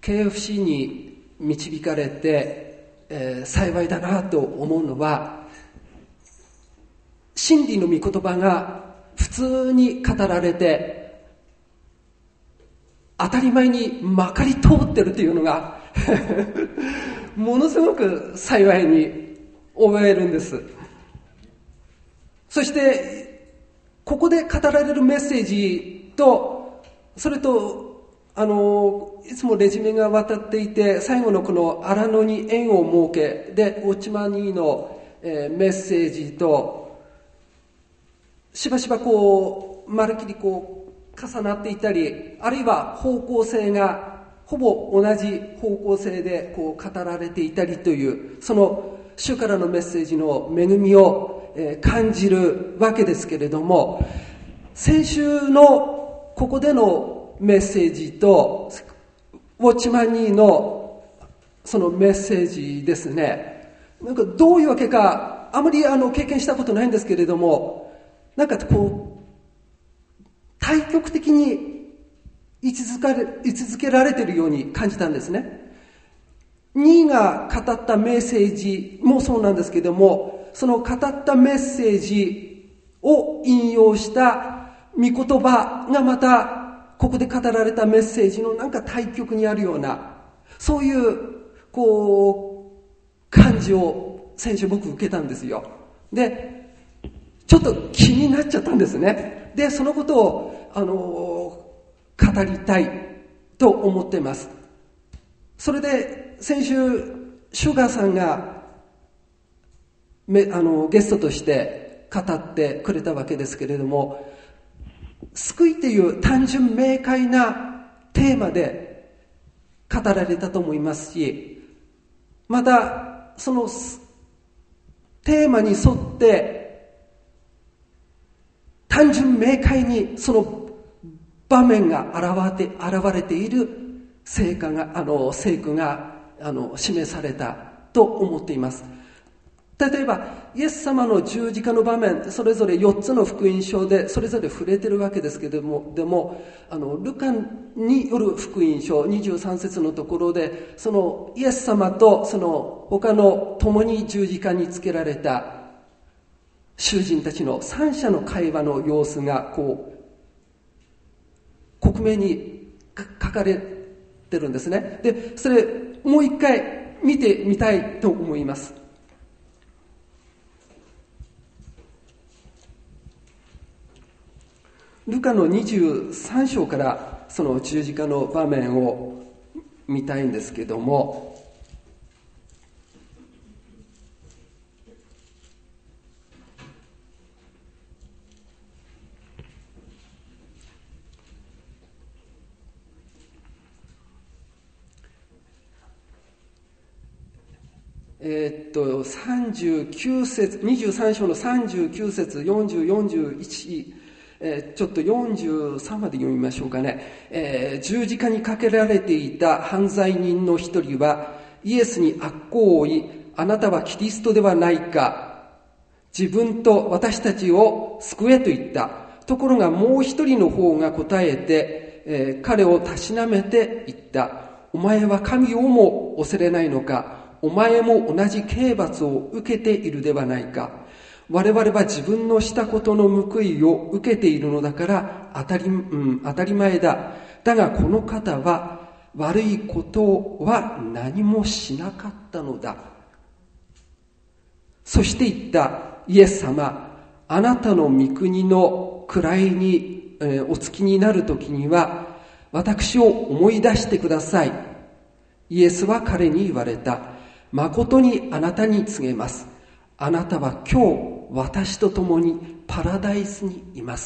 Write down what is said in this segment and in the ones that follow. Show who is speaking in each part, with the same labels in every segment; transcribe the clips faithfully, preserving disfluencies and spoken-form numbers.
Speaker 1: ケーエフシー に導かれて、えー、幸いだなと思うのは、真理の御言葉が普通に語られて当たり前にまかり通ってるというのがものすごく幸いに覚えるんです。そしてここで語られるメッセージと、それとあのいつもレジュメが渡っていて、最後のこの荒野に縁を設けでオチマニーの、えー、メッセージとしばしばこうまるっきりこう重なっていたり、あるいは方向性がほぼ同じ方向性でこう語られていたりという、その主からのメッセージの恵みを感じるわけですけれども、先週のここでのメッセージとウォッチマンニーのそのメッセージですね、なんかどういうわけかあまりあの経験したことないんですけれども、なんかこう対極的に位置づかれ、位置づけられているように感じたんですね。にいが語ったメッセージもそうなんですけれども、その語ったメッセージを引用した御言葉がまたここで語られたメッセージのなんか対極にあるような、そういうこう感じを先週僕受けたんですよ。でちょっと気になっちゃったんですね。で、そのことを、あのー、語りたいと思っています。それで、先週、シュガーさんが、めあのゲストとして語ってくれたわけですけれども、救いという単純明快なテーマで語られたと思いますし、また、そのテーマに沿って、単純明快にその場面が現れて、現れている成果が、あの、聖句が、あの、示されたと思っています。例えば、イエス様の十字架の場面、それぞれよっつの福音書で、それぞれ触れてるわけですけれども、でも、あの、ルカによる福音書、にじゅうさん節のところで、その、イエス様と、その、他の共に十字架につけられた、囚人たちの三者の会話の様子がこう克明に書かれてるんですね。で、それもう一回見てみたいと思います。ルカのにじゅうさん章からその十字架の場面を見たいんですけども、えー、っとさんじゅうきゅう節、にじゅうさん章のさんじゅうきゅう節、よんじゅう、よんじゅういち、えー、ちょっとよんじゅうさんまで読みましょうかね。えー、十字架にかけられていた犯罪人の一人はイエスに悪行を言い、あなたはキリストではないか、自分と私たちを救えと言った。ところがもう一人の方が答えて、えー、彼をたしなめて言った。お前は神をも恐れないのか。お前も同じ刑罰を受けているではないか。我々は自分のしたことの報いを受けているのだから当たり、うん、当たり前だ。だがこの方は悪いことは何もしなかったのだ。そして言った。イエス様、あなたの御国の位に、えー、お付きになるときには私を思い出してください。イエスは彼に言われた。誠にあなたに告げます。あなたは今日私と共にパラダイスにいます。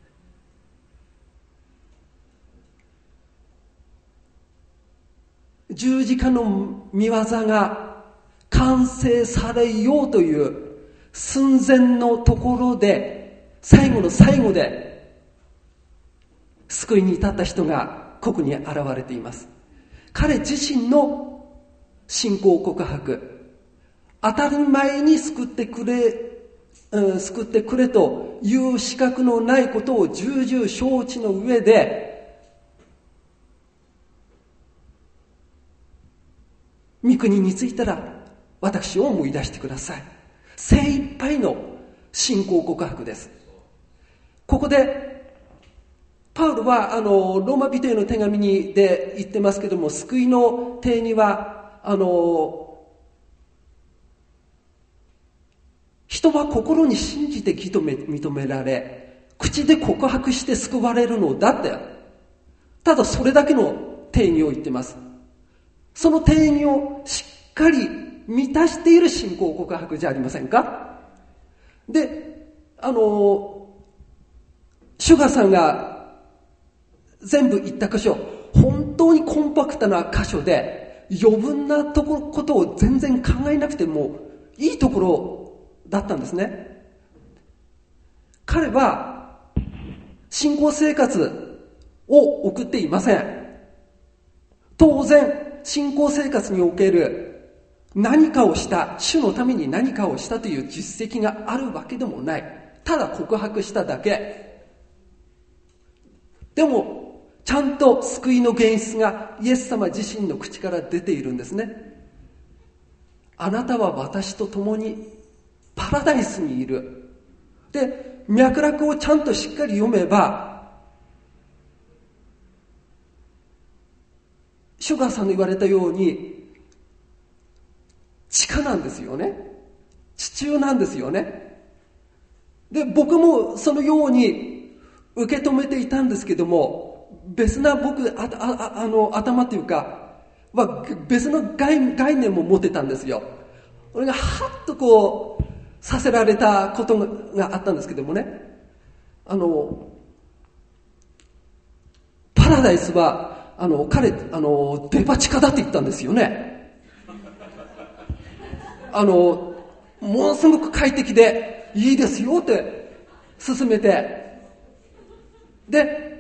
Speaker 1: 十字架の御業が完成されようという寸前のところで、最後の最後で救いに至った人がここに現れています。彼自身の信仰告白、当たり前に救ってくれ、うん、救ってくれという資格のないことを重々承知の上で、 御国についたら私を思い出してください。精一杯の信仰告白です。ここでパウロはあのローマ人への手紙にで言ってますけども、救いの定義はあの人は心に信じて認め、認められ、口で告白して救われるのだって、ただそれだけの定義を言ってます。その定義をしっかり満たしている信仰告白じゃありませんか。で、あのシュガーさんが全部言った箇所、本当にコンパクトな箇所で余分なとこことを全然考えなくてもいいところだったんですね。彼は信仰生活を送っていません。当然信仰生活における何かをした、主のために何かをしたという実績があるわけでもない。ただ告白しただけ。でもちゃんと救いの現実がイエス様自身の口から出ているんですね。あなたは私と共にパラダイスにいる。で、脈絡をちゃんとしっかり読めば、シュガーさんの言われたように地下なんですよね。地中なんですよね。で、僕もそのように受け止めていたんですけども、別な僕あああの頭というかは別の 概, 概念も持ってたんですよ。俺がハッとこうさせられたことがあったんですけどもね、あのパラダイスはあの彼あのデパ地下だって言ったんですよね。あのものすごく快適でいいですよって勧めて、で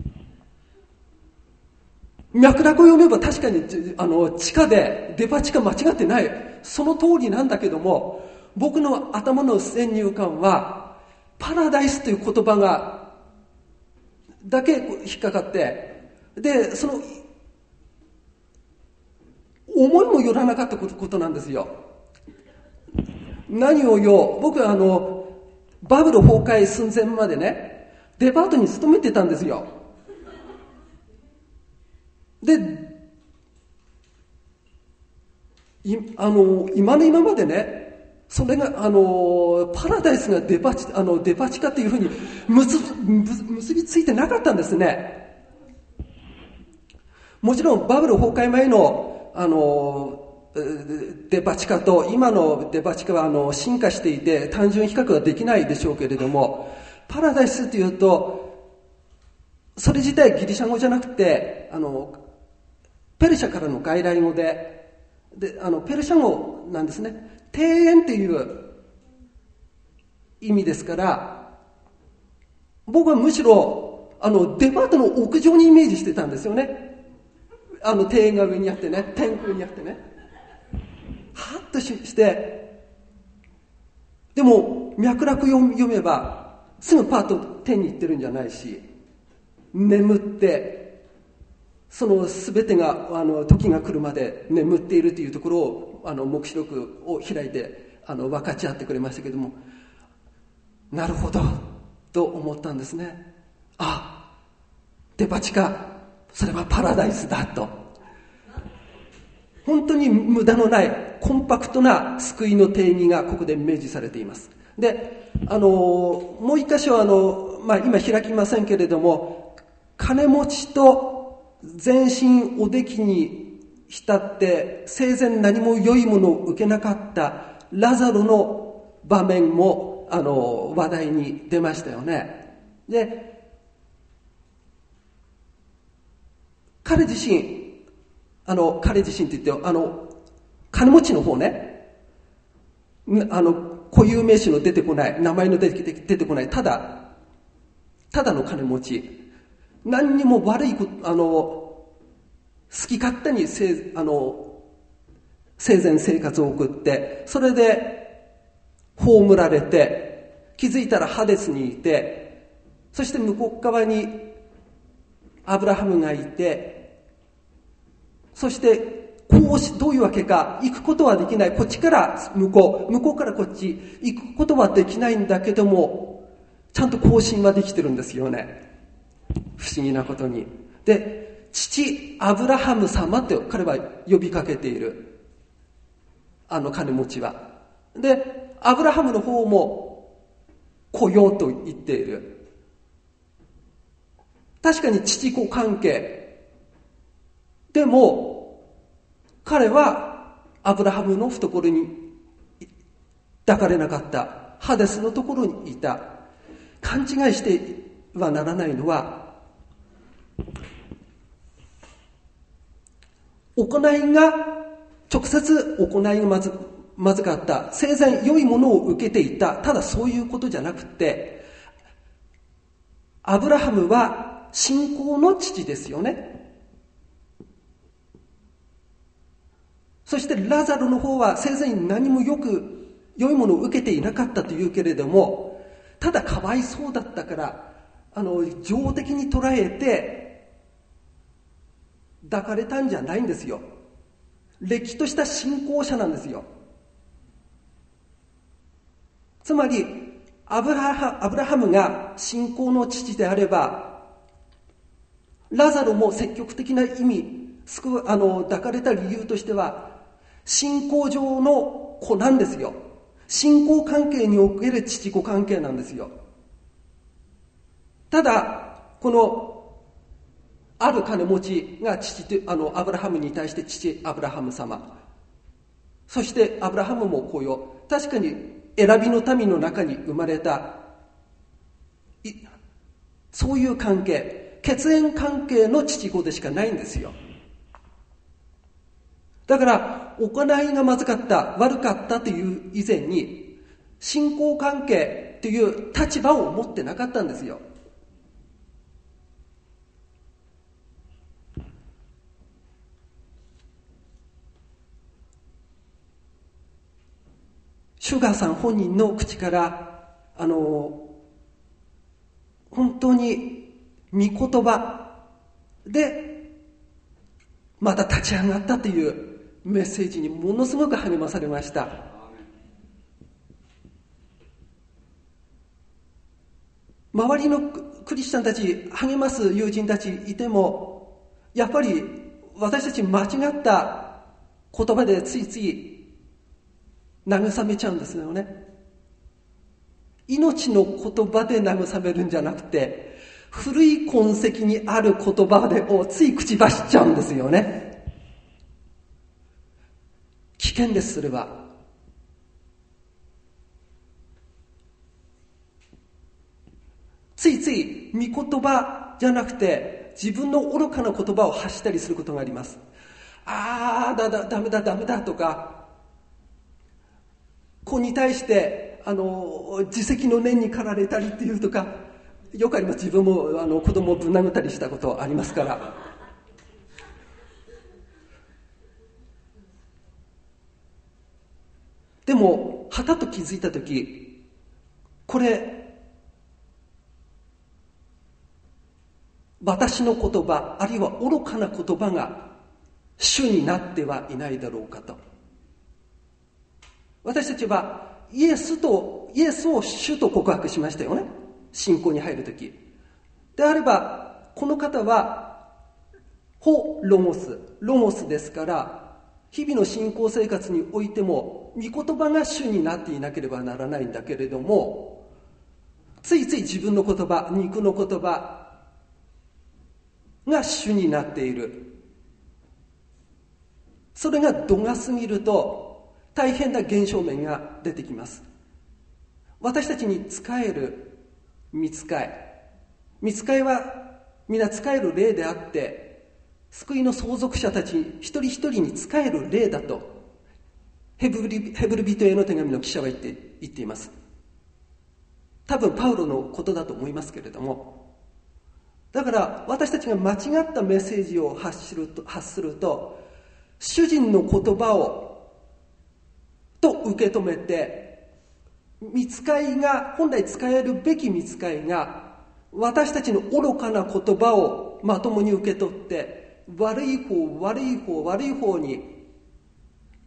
Speaker 1: 脈絡を読めば確かにあの地下でデパ地下間違ってない、その通りなんだけども、僕の頭の先入観はパラダイスという言葉がだけ引っかかって、でその思いもよらなかったことなんですよ。何をよ、僕はあのバブル崩壊寸前までねデパートに勤めてたんですよ。でいあの今の今までね、それがあのパラダイスがデパ地あのデパ地下っていうふうに結結びついてなかったんですね。もちろんバブル崩壊前のあのデパ地下と今のデパ地下はあの進化していて単純比較はできないでしょうけれども、パラダイスというとそれ自体ギリシャ語じゃなくてあのペルシャからの外来語で、であのペルシャ語なんですね。庭園っていう意味ですから、僕はむしろあのデパートの屋上にイメージしてたんですよね。あの庭園が上にあってね、天空にあってね、はっと し, してでも脈絡読読めばすぐパッと天に行ってるんじゃないし、眠ってその全てがあの時が来るまで眠っているというところをあの黙示録を開いてあの分かち合ってくれましたけども、なるほどと思ったんですね。あ、デパ地下、それはパラダイスだと。本当に無駄のないコンパクトな救いの定義がここで明示されています。で、あのもう一箇所あの、まあ、今開きませんけれども、金持ちと全身おできに浸って生前何も良いものを受けなかったラザロの場面もあの話題に出ましたよね。で、彼自身あの彼自身って言ってあの金持ちの方ね、あの固有名詞の出てこない、名前の出て出てこない、ただただの金持ち、何にも悪いことあの好き勝手にせあの生前生活を送って、それで葬られて気づいたらハデスにいて、そして向こう側にアブラハムがいて、そしてこうし、どういうわけか、行くことはできない。こっちから向こう、向こうからこっち、行くことはできないんだけども、ちゃんと交信はできてるんですよね。不思議なことに。で、父アブラハム様って彼は呼びかけている。あの金持ちは。で、アブラハムの方も来ようと言っている。確かに父子関係。でも、彼はアブラハムの懐に抱かれなかった。ハデスのところにいた。勘違いしてはならないのは、行いが、直接行いがまず、まずかった。生前良いものを受けていた。ただそういうことじゃなくて、アブラハムは信仰の父ですよね。そしてラザロの方は生前に何もよく良いものを受けていなかったというけれども、ただかわいそうだったから、あの、情的に捉えて抱かれたんじゃないんですよ。れっきとした信仰者なんですよ。つまりアブラハ、アブラハムが信仰の父であれば、ラザロも積極的な意味、救う、あの、抱かれた理由としては、信仰上の子なんですよ。信仰関係における父子関係なんですよ。ただ、この、ある金持ちが父と、あの、アブラハムに対して父アブラハム様。そしてアブラハムもこうよ。確かに選びの民の中に生まれた、そういう関係、血縁関係の父子でしかないんですよ。だから、行いがまずかった、悪かったという以前に、信仰関係という立場を持ってなかったんですよ。シュガーさん本人の口から、あの、本当に御言葉で、また立ち上がったというメッセージにものすごく励まされました。周りのクリスチャンたち、励ます友人たちいても、やっぱり私たち間違った言葉でついつい慰めちゃうんですよね。命の言葉で慰めるんじゃなくて、古い痕跡にある言葉でをつい口走っちゃうんですよね。危険です、それは。ついつい御言葉じゃなくて自分の愚かな言葉を発したりすることがあります。ああ、だだ、ダメだ、ダメだとか、子に対してあの自責の念に駆られたりっていうとか、よくあります。自分もあの子供をぶん殴ったりしたことありますから。でもはたと気づいたとき、これ私の言葉、あるいは愚かな言葉が主になってはいないだろうかと。私たちはイエスとイエスを主と告白しましたよね。信仰に入るときであれば、この方はホロゴスロゴスですから、日々の信仰生活においても御言葉が主になっていなければならないんだけれども、ついつい自分の言葉、肉の言葉が主になっている。それが度が過ぎると大変な現象面が出てきます。私たちに仕える御使い、御使いは皆仕える霊であって、救いの相続者たち一人一人に仕える霊だとヘブル、ヘブル人への手紙の記者は言って、言っています。多分パウロのことだと思いますけれども、だから私たちが間違ったメッセージを発すると、発すると主人の言葉をと受け止めて、御使いが本来使えるべき御使いが私たちの愚かな言葉をまともに受け取って、悪い方悪い方悪い方に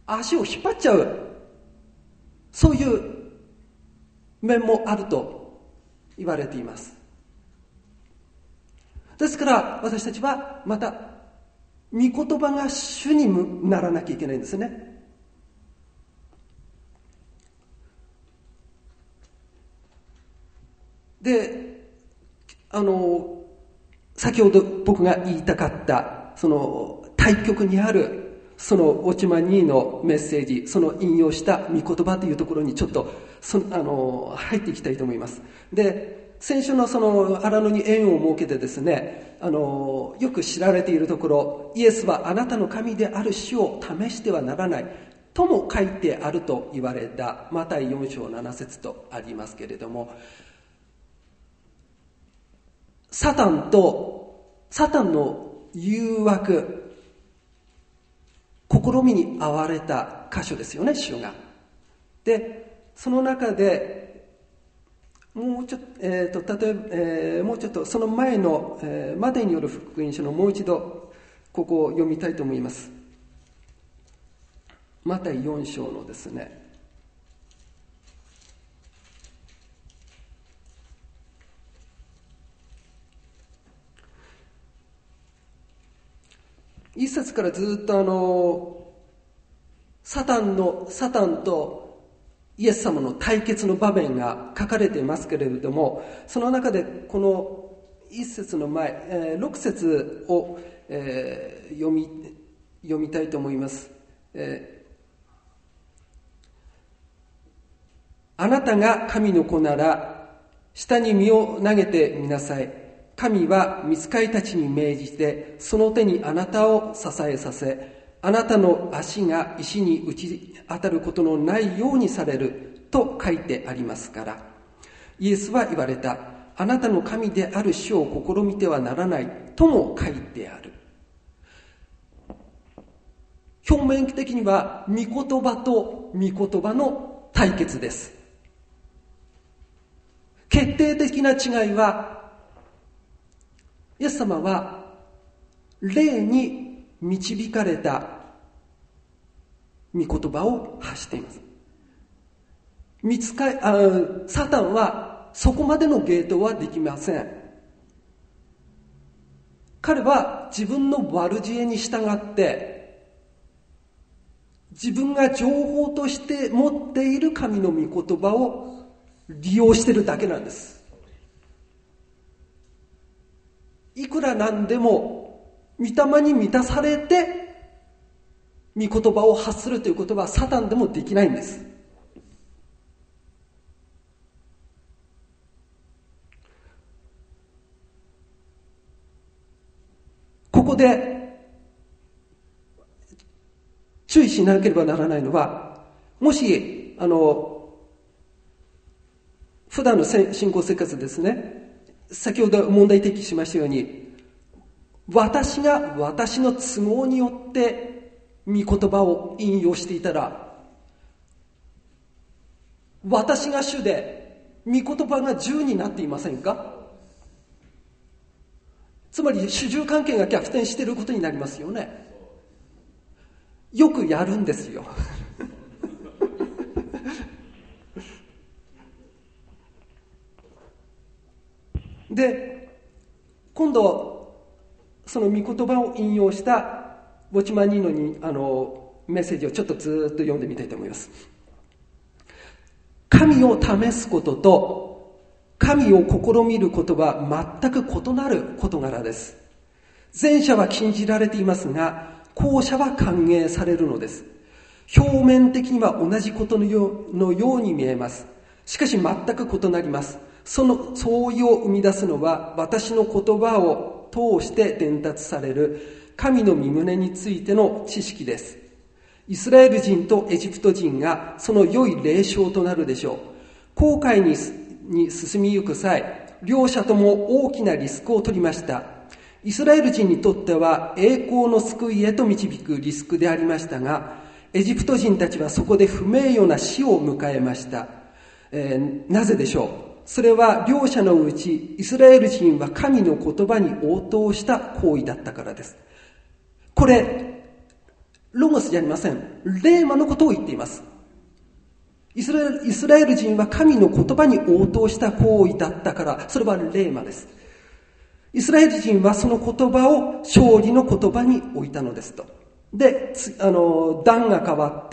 Speaker 1: 足を引っ張っちゃう、そういう面もあると言われています。ですから私たちはまた御言葉が主にならなきゃいけないんですね。で、あの先ほど僕が言いたかったその対極にあるそのウォッチマンにのメッセージ、その引用した御言葉というところにちょっとそあの入っていきたいと思います。で、先週のその荒野に縁を設けてですね、あのよく知られているところ、イエスはあなたの神である主を試してはならないとも書いてあると言われたマタイよん章なな節とありますけれども、サタンとサタンの誘惑、試みに遭われた箇所ですよね、主が。で、その中でもうちょっと、えーと、例えば、えー、もうちょっとその前の、えー、マタイによる福音書のもう一度ここを読みたいと思います。マタイよん章のですね、一節からずっとあのサタンのサタンとイエス様の対決の場面が書かれていますけれども、その中でこの一節の前、えー、六節を、えー、読み読みたいと思います。えー、あなたが神の子なら下に身を投げてみなさい。神は御使いたちに命じてその手にあなたを支えさせ、あなたの足が石に打ち当たることのないようにされると書いてありますから。イエスは言われた。あなたの神である主を試みてはならないとも書いてある。表面的には御言葉と御言葉の対決です。決定的な違いは、イエス様は霊に導かれた御言葉を発しています。見つかあサタンはそこまでのゲートはできません。彼は自分の悪知恵に従って自分が情報として持っている神の御言葉を利用しているだけなんです。いくらなんでも御霊に満たされて御言葉を発するということはサタンでもできないんです。ここで注意しなければならないのは、もしあの普段の信仰生活ですね、先ほど問題提起しましたように、私が私の都合によって御言葉を引用していたら、私が主で御言葉が従になっていませんか？つまり主従関係が逆転していることになりますよね。よくやるんですよで、今度その御言葉を引用したウォッチマンニーノにあのメッセージをちょっとずっと読んでみたいと思います。神を試すことと神を試みることは全く異なる事柄です。前者は禁じられていますが、後者は歓迎されるのです。表面的には同じことのよう、のように見えます。しかし全く異なります。その相違を生み出すのは、私の言葉を通して伝達される神の御胸についての知識です。イスラエル人とエジプト人がその良い例証となるでしょう。航海にに進みゆく際、両者とも大きなリスクを取りました。イスラエル人にとっては栄光の救いへと導くリスクでありましたが、エジプト人たちはそこで不名誉な死を迎えました。えー、なぜでしょう。それは両者のうちイスラエル人は神の言葉に応答した行為だったからです。これロゴスじゃありません。レーマのことを言っています。イスラエル、イスラエル人は神の言葉に応答した行為だったから、それはレーマです。イスラエル人はその言葉を勝利の言葉に置いたのですと。で、あの、段が変わって、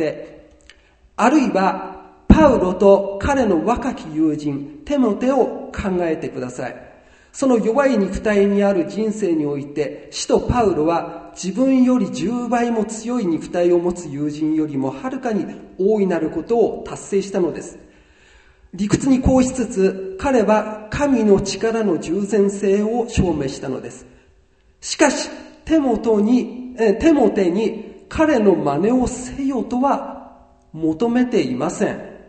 Speaker 1: あるいはパウロと彼の若き友人、テモテを考えてください。その弱い肉体にある人生において、使徒パウロは自分よりじゅうばいも強い肉体を持つ友人よりもはるかに大いなることを達成したのです。理屈にこうしつつ、彼は神の力の従前性を証明したのです。しかし、テモトに、えテモテに彼の真似をせよとは求めていません。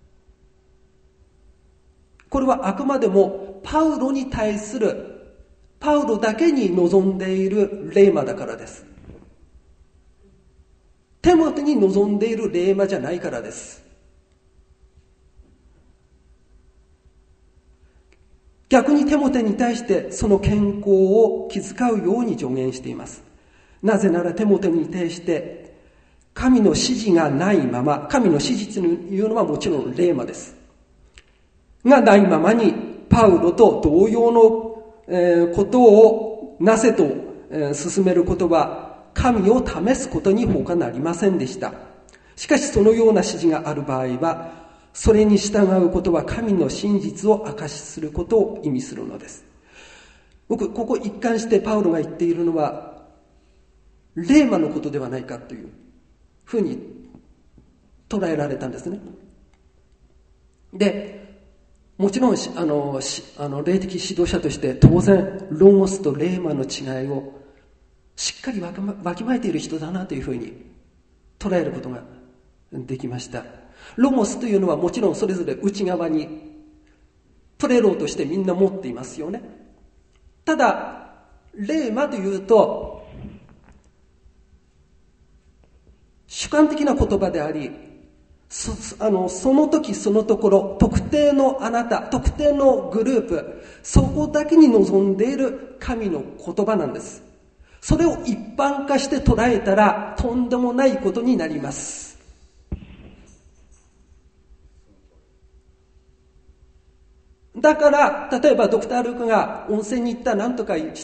Speaker 1: これはあくまでもパウロに対する、パウロだけに望んでいるレーマだからです。テモテに望んでいるレーマじゃないからです。逆にテモテに対してその健康を気遣うように助言しています。なぜならテモテに対して神の指示がないまま、神の指示というのはもちろんレーマです。がないままにパウロと同様の、えー、ことをなせと、えー、進めることは神を試すことに他なりませんでした。しかしそのような指示がある場合は、それに従うことは神の真実を証しすることを意味するのです。僕、ここ一貫してパウロが言っているのは、レーマのことではないかというふうに捉えられたんですね。で、もちろんあのあの霊的指導者として当然ロゴスとレーマの違いをしっかりわきわきまえている人だなというふうに捉えることができました。ロゴスというのはもちろんそれぞれ内側にプレローとしてみんな持っていますよね。ただレーマというと主観的な言葉であり、そ, あのその時そのところ、特定のあなた、特定のグループ、そこだけに望んでいる神の言葉なんです。それを一般化して捉えたらとんでもないことになります。だから例えばドクター・ルークが温泉に行った何とかした、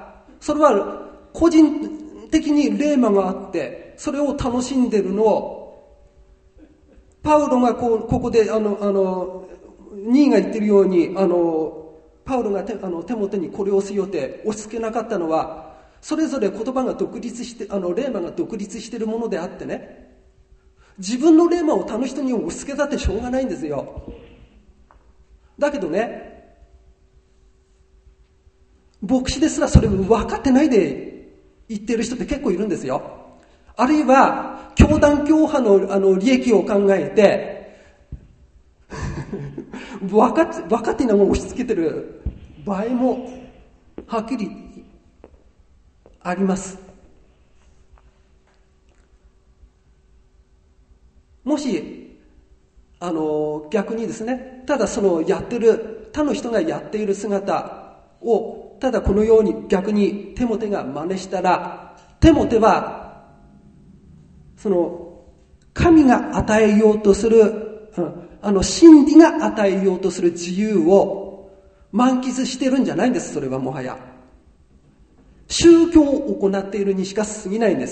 Speaker 1: それは個人的にレーマがあってそれを楽しんでるのをパウロがこうここであのあのにいが言ってるように、あのパウロがテあのテモテにこれをしようって押し付けなかったのは、それぞれ言葉が独立して、あのレーマが独立しているものであってね、自分のレーマを他の人に押し付けたってしょうがないんですよ。だけどね、牧師ですらそれを分かってないで言ってる人って結構いるんですよ。あるいは教団教派 の, あの利益を考えて分かっ分かっていないものを押し付けてる場合もはっきりあります。もしあの逆にですね、ただそのやってる他の人がやっている姿をただこのように逆にテモテが真似したら、テモテはその神が与えようとする、うん、あの真理が与えようとする自由を満喫してるんじゃないんです。それはもはや宗教を行っているにしか過ぎないんです。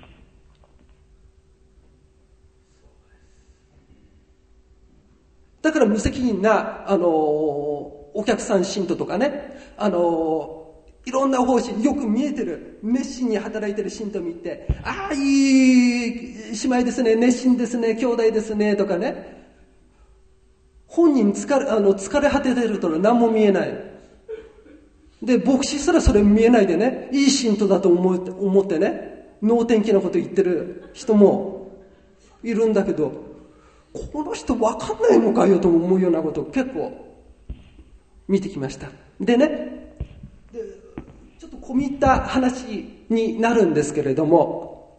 Speaker 1: だから無責任なあのお客さん信徒とかね、あのいろんな方針、よく見えてる、熱心に働いてる信徒を見て、ああ、いい姉妹ですね、熱心ですね、兄弟ですね、とかね。本人疲れ、あの、疲れ果ててると何も見えない。で、牧師すらそれ見えないでね、いい信徒だと思って、思ってね、能天気なこと言ってる人もいるんだけど、この人分かんないのかよと思うようなことを結構見てきました。でね、ちょっと込み入った話になるんですけれども、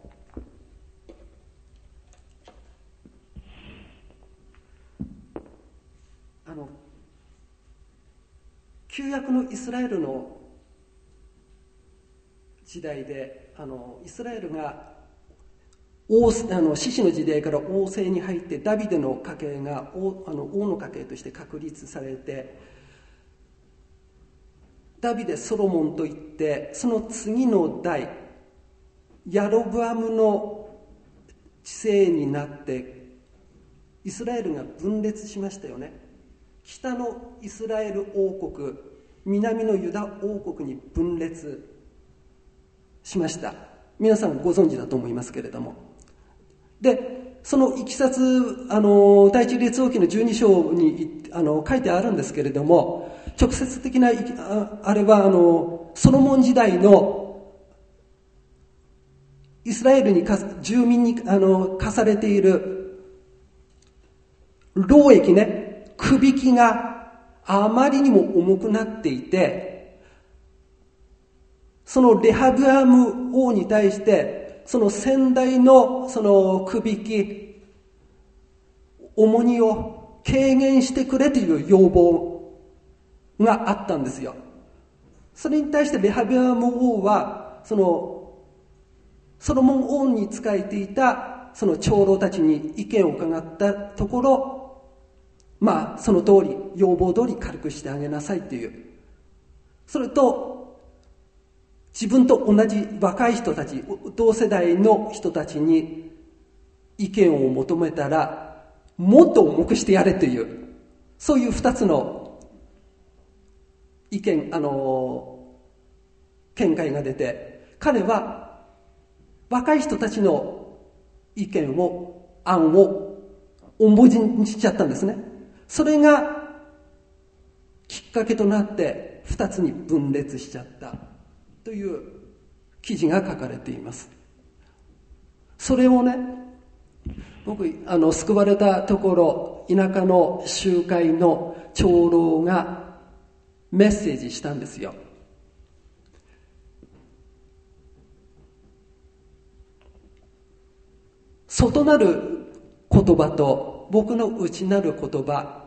Speaker 1: あの旧約のイスラエルの時代で、あのイスラエルが王あの獅子の時代から王政に入って、ダビデの家系が 王, あの王の家系として確立されて、ダビデ、ソロモンといって、その次の代ヤロブアムの治世になってイスラエルが分裂しましたよね。北のイスラエル王国、南のユダ王国に分裂しました。皆さんご存知だと思いますけれども、でそのいきさつ、あの第一列王記のじゅうに章にあの書いてあるんですけれども、直接的な あ, あれはあのソロモン時代のイスラエルに住民にあの課されている労役ね、区引きがあまりにも重くなっていて、そのレハブアム王に対してその先代のその区引き重荷を軽減してくれという要望があったんですよ。それに対してレハブアム王はそのソロモン王に仕えていたその長老たちに意見を伺ったところ、まあその通り、要望通り軽くしてあげなさいという、それと自分と同じ若い人たち、同世代の人たちに意見を求めたらもっと重くしてやれという、そういう二つの意見、あの見解が出て、彼は若い人たちの意見を、案を重文字にしちゃったんですね。それがきっかけとなって二つに分裂しちゃったという記事が書かれています。それをね、僕あの救われたところ、田舎の集会の長老がメッセージしたんですよ。外なる言葉と僕の内なる言葉、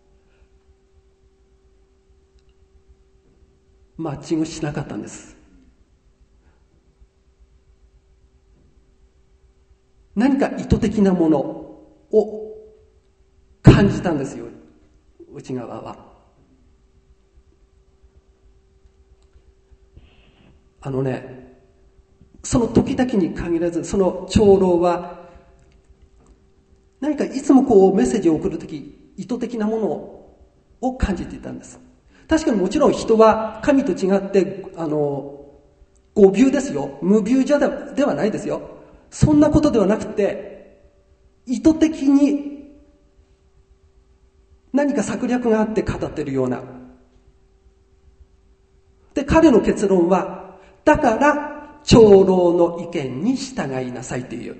Speaker 1: マッチングしなかったんです。何か意図的なものを感じたんですよ、内側は。あのね、その時々に限らず、その長老は何かいつもこうメッセージを送るとき、意図的なものを感じていたんです。確かにもちろん人は神と違ってあの誤謬ですよ、無謬じゃではないですよ。そんなことではなくて、意図的に何か策略があって語っているような。で、彼の結論は、だから長老の意見に従いなさいという。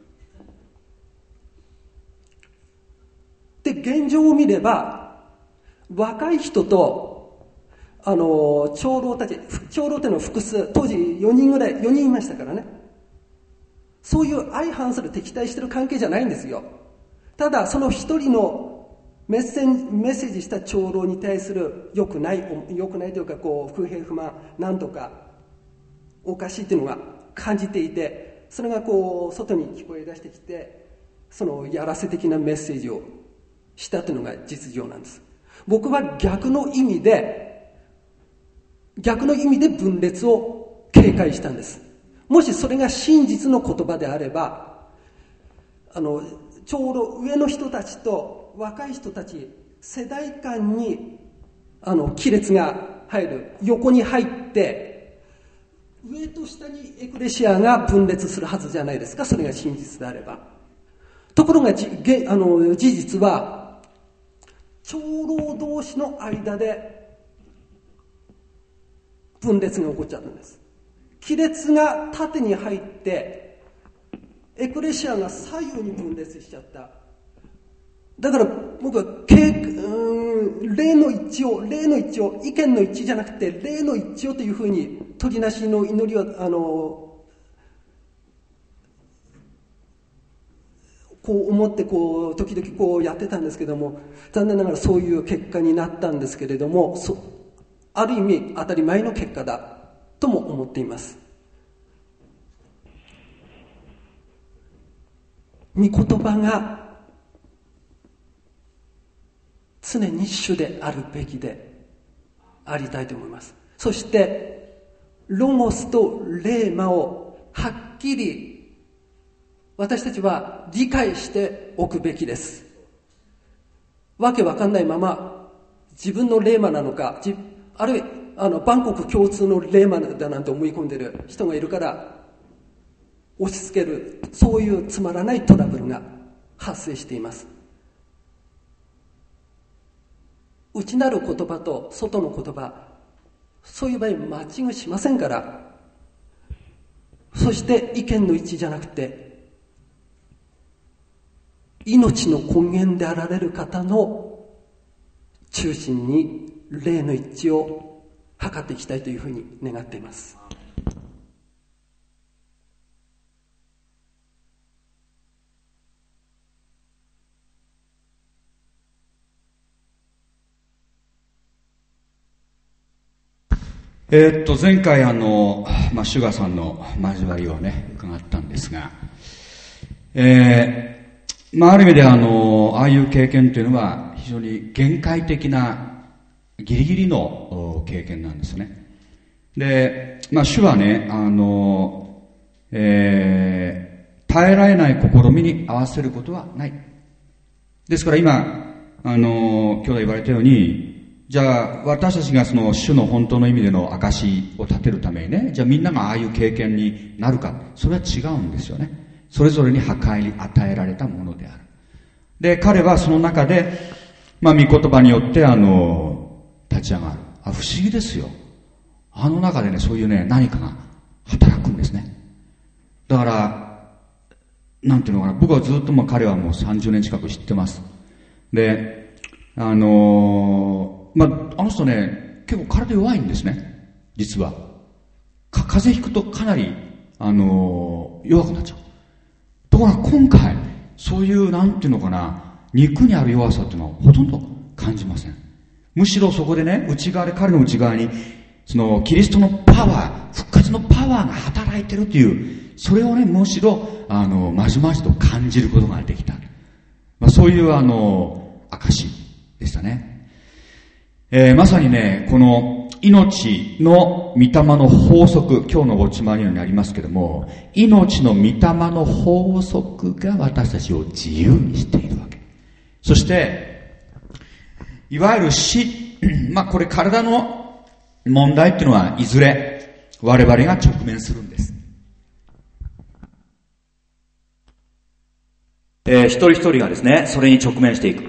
Speaker 1: で、現状を見れば、若い人と、あの、長老たち、長老っていうのは複数、当時よにんぐらい、よにんいましたからね。そういう相反する敵対してる関係じゃないんですよ。ただ、その一人のメッセメッセージした長老に対する良くない、良くないというか、こう、不平不満、なんとか、おかしいっていうのが感じていて、それがこう、外に聞こえ出してきて、そのやらせ的なメッセージをしたというのが実情なんです。僕は逆の意味で逆の意味で分裂を警戒したんです。もしそれが真実の言葉であれば、あの長老、上の人たちと若い人たち、世代間にあの亀裂が入る、横に入って上と下にエクレシアが分裂するはずじゃないですか、それが真実であれば。ところがじあの事実は、長老同士の間で分裂が起こっちゃったんです。亀裂が縦に入ってエクレシアが左右に分裂しちゃった。だから僕はうーん霊の一致を霊の一致を意見の一致じゃなくて霊の一致をというふうに取りなしの祈りをあのこう思ってこう時々こうやってたんですけども、残念ながらそういう結果になったんですけれども、そある意味当たり前の結果だとも思っています。 御言葉が常に主であるべきでありたいと思います。そしてロゴスとレーマをはっきり私たちは理解しておくべきです。わけわかんないまま自分のレーマなのか、あるいはあの万国共通のレーマだなんて思い込んでいる人がいるから押し付ける、そういうつまらないトラブルが発生しています。内なる言葉と外の言葉、そういう場合マッチングしませんから。そして意見の一致じゃなくて、命の根源であられる方の中心に霊の一致を図っていきたいというふうに願っています。
Speaker 2: えー、っと前回あの、まあ、シュガーさんの交わりをね伺ったんですが、えーまあ、ある意味であのああいう経験というのは非常に限界的なギリギリの経験なんですね。で、まあ、主はねあの、えー、耐えられない試みに合わせることはない。ですから今あの兄弟言われたように、じゃあ私たちがその主の本当の意味での証を立てるためにね、じゃあみんながああいう経験になるか、それは違うんですよね。それぞれに破壊に与えられたものである。で、彼はその中で、まあ御言葉によってあの立ち上がる。あ、不思議ですよ。あの中でね、そういうね何かが働くんですね。だからなんていうのかな、僕はずっともう彼はもうさんじゅうねん近く知ってます。で、あのーまあ、あの人ね、結構体弱いんですね、実は。か風邪ひくとかなり、あのー、弱くなっちゃう。ところが今回、そういう、なんていうのかな、肉にある弱さっていうのはほとんど感じません。むしろそこでね、内側で、彼の内側に、その、キリストのパワー、復活のパワーが働いてるっていう、それをね、むしろ、あの、まじまじと感じることができた。まあ、そういう、あの、証でしたね。えー、まさにね、この命の御霊の法則、今日のウォッチマニュアルにありますけども、命の御霊の法則が私たちを自由にしているわけ。そして、いわゆる死、まあこれ体の問題っていうのはいずれ我々が直面するんです。えー、一人一人がですね、それに直面していく。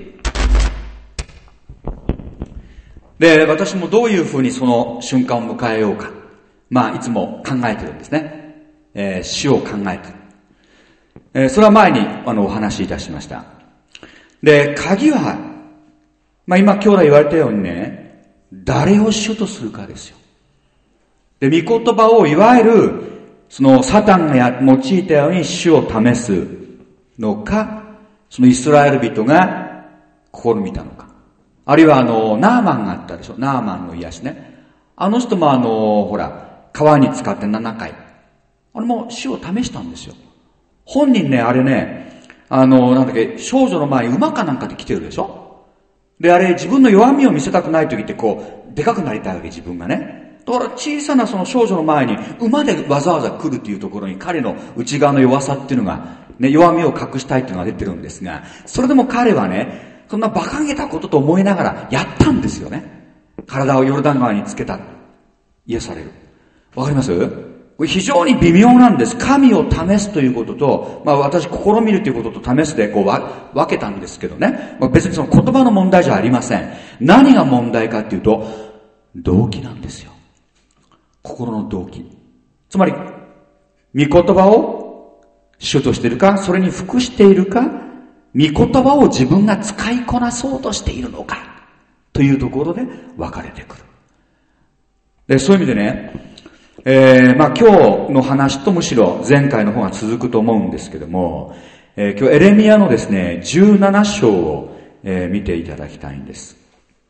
Speaker 2: で、私もどういうふうにその瞬間を迎えようか。まあ、いつも考えてるんですね。えー、死を考えてる。えー、それは前にあのお話しいたしました。で、鍵は、まあ今兄弟言われたようにね、誰を主とするかですよ。で、御言葉をいわゆる、そのサタンがや用いたように主を試すのか、そのイスラエル人が試みたのか。あるいはあの、ナーマンがあったでしょ。ナーマンの癒しね。あの人もあの、ほら、川に使ってななかい。あれも死を試したんですよ。本人ね、あれね、あの、なんだっけ、少女の前に馬かなんかで来てるでしょ。で、あれ自分の弱みを見せたくないときってこう、でかくなりたいわけ、自分がね。だから小さなその少女の前に馬でわざわざ来るっていうところに彼の内側の弱さっていうのが、ね、弱みを隠したいっていうのが出てるんですが、それでも彼はね、そんな馬鹿げたことと思いながらやったんですよね。体をヨルダン川につけた。癒される。わかります？これ非常に微妙なんです。神を試すということと、まあ私試みるということと試すでこう分けたんですけどね。まあ、別にその言葉の問題じゃありません。何が問題かっていうと、動機なんですよ。心の動機。つまり、御言葉を主としているか、それに服しているか、御言葉を自分が使いこなそうとしているのかというところで分かれてくる。で、そういう意味でね、えー、まあ今日の話とむしろ前回の方が続くと思うんですけども、えー、今日エレミヤのですね、じゅうなな章を、えー、見ていただきたいんです。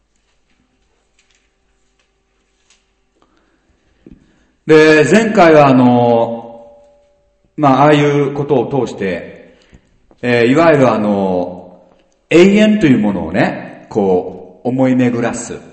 Speaker 2: で、前回はあの、まあああいうことを通して、 えー、いわゆるあの、永遠というものをね、こう、思い巡らす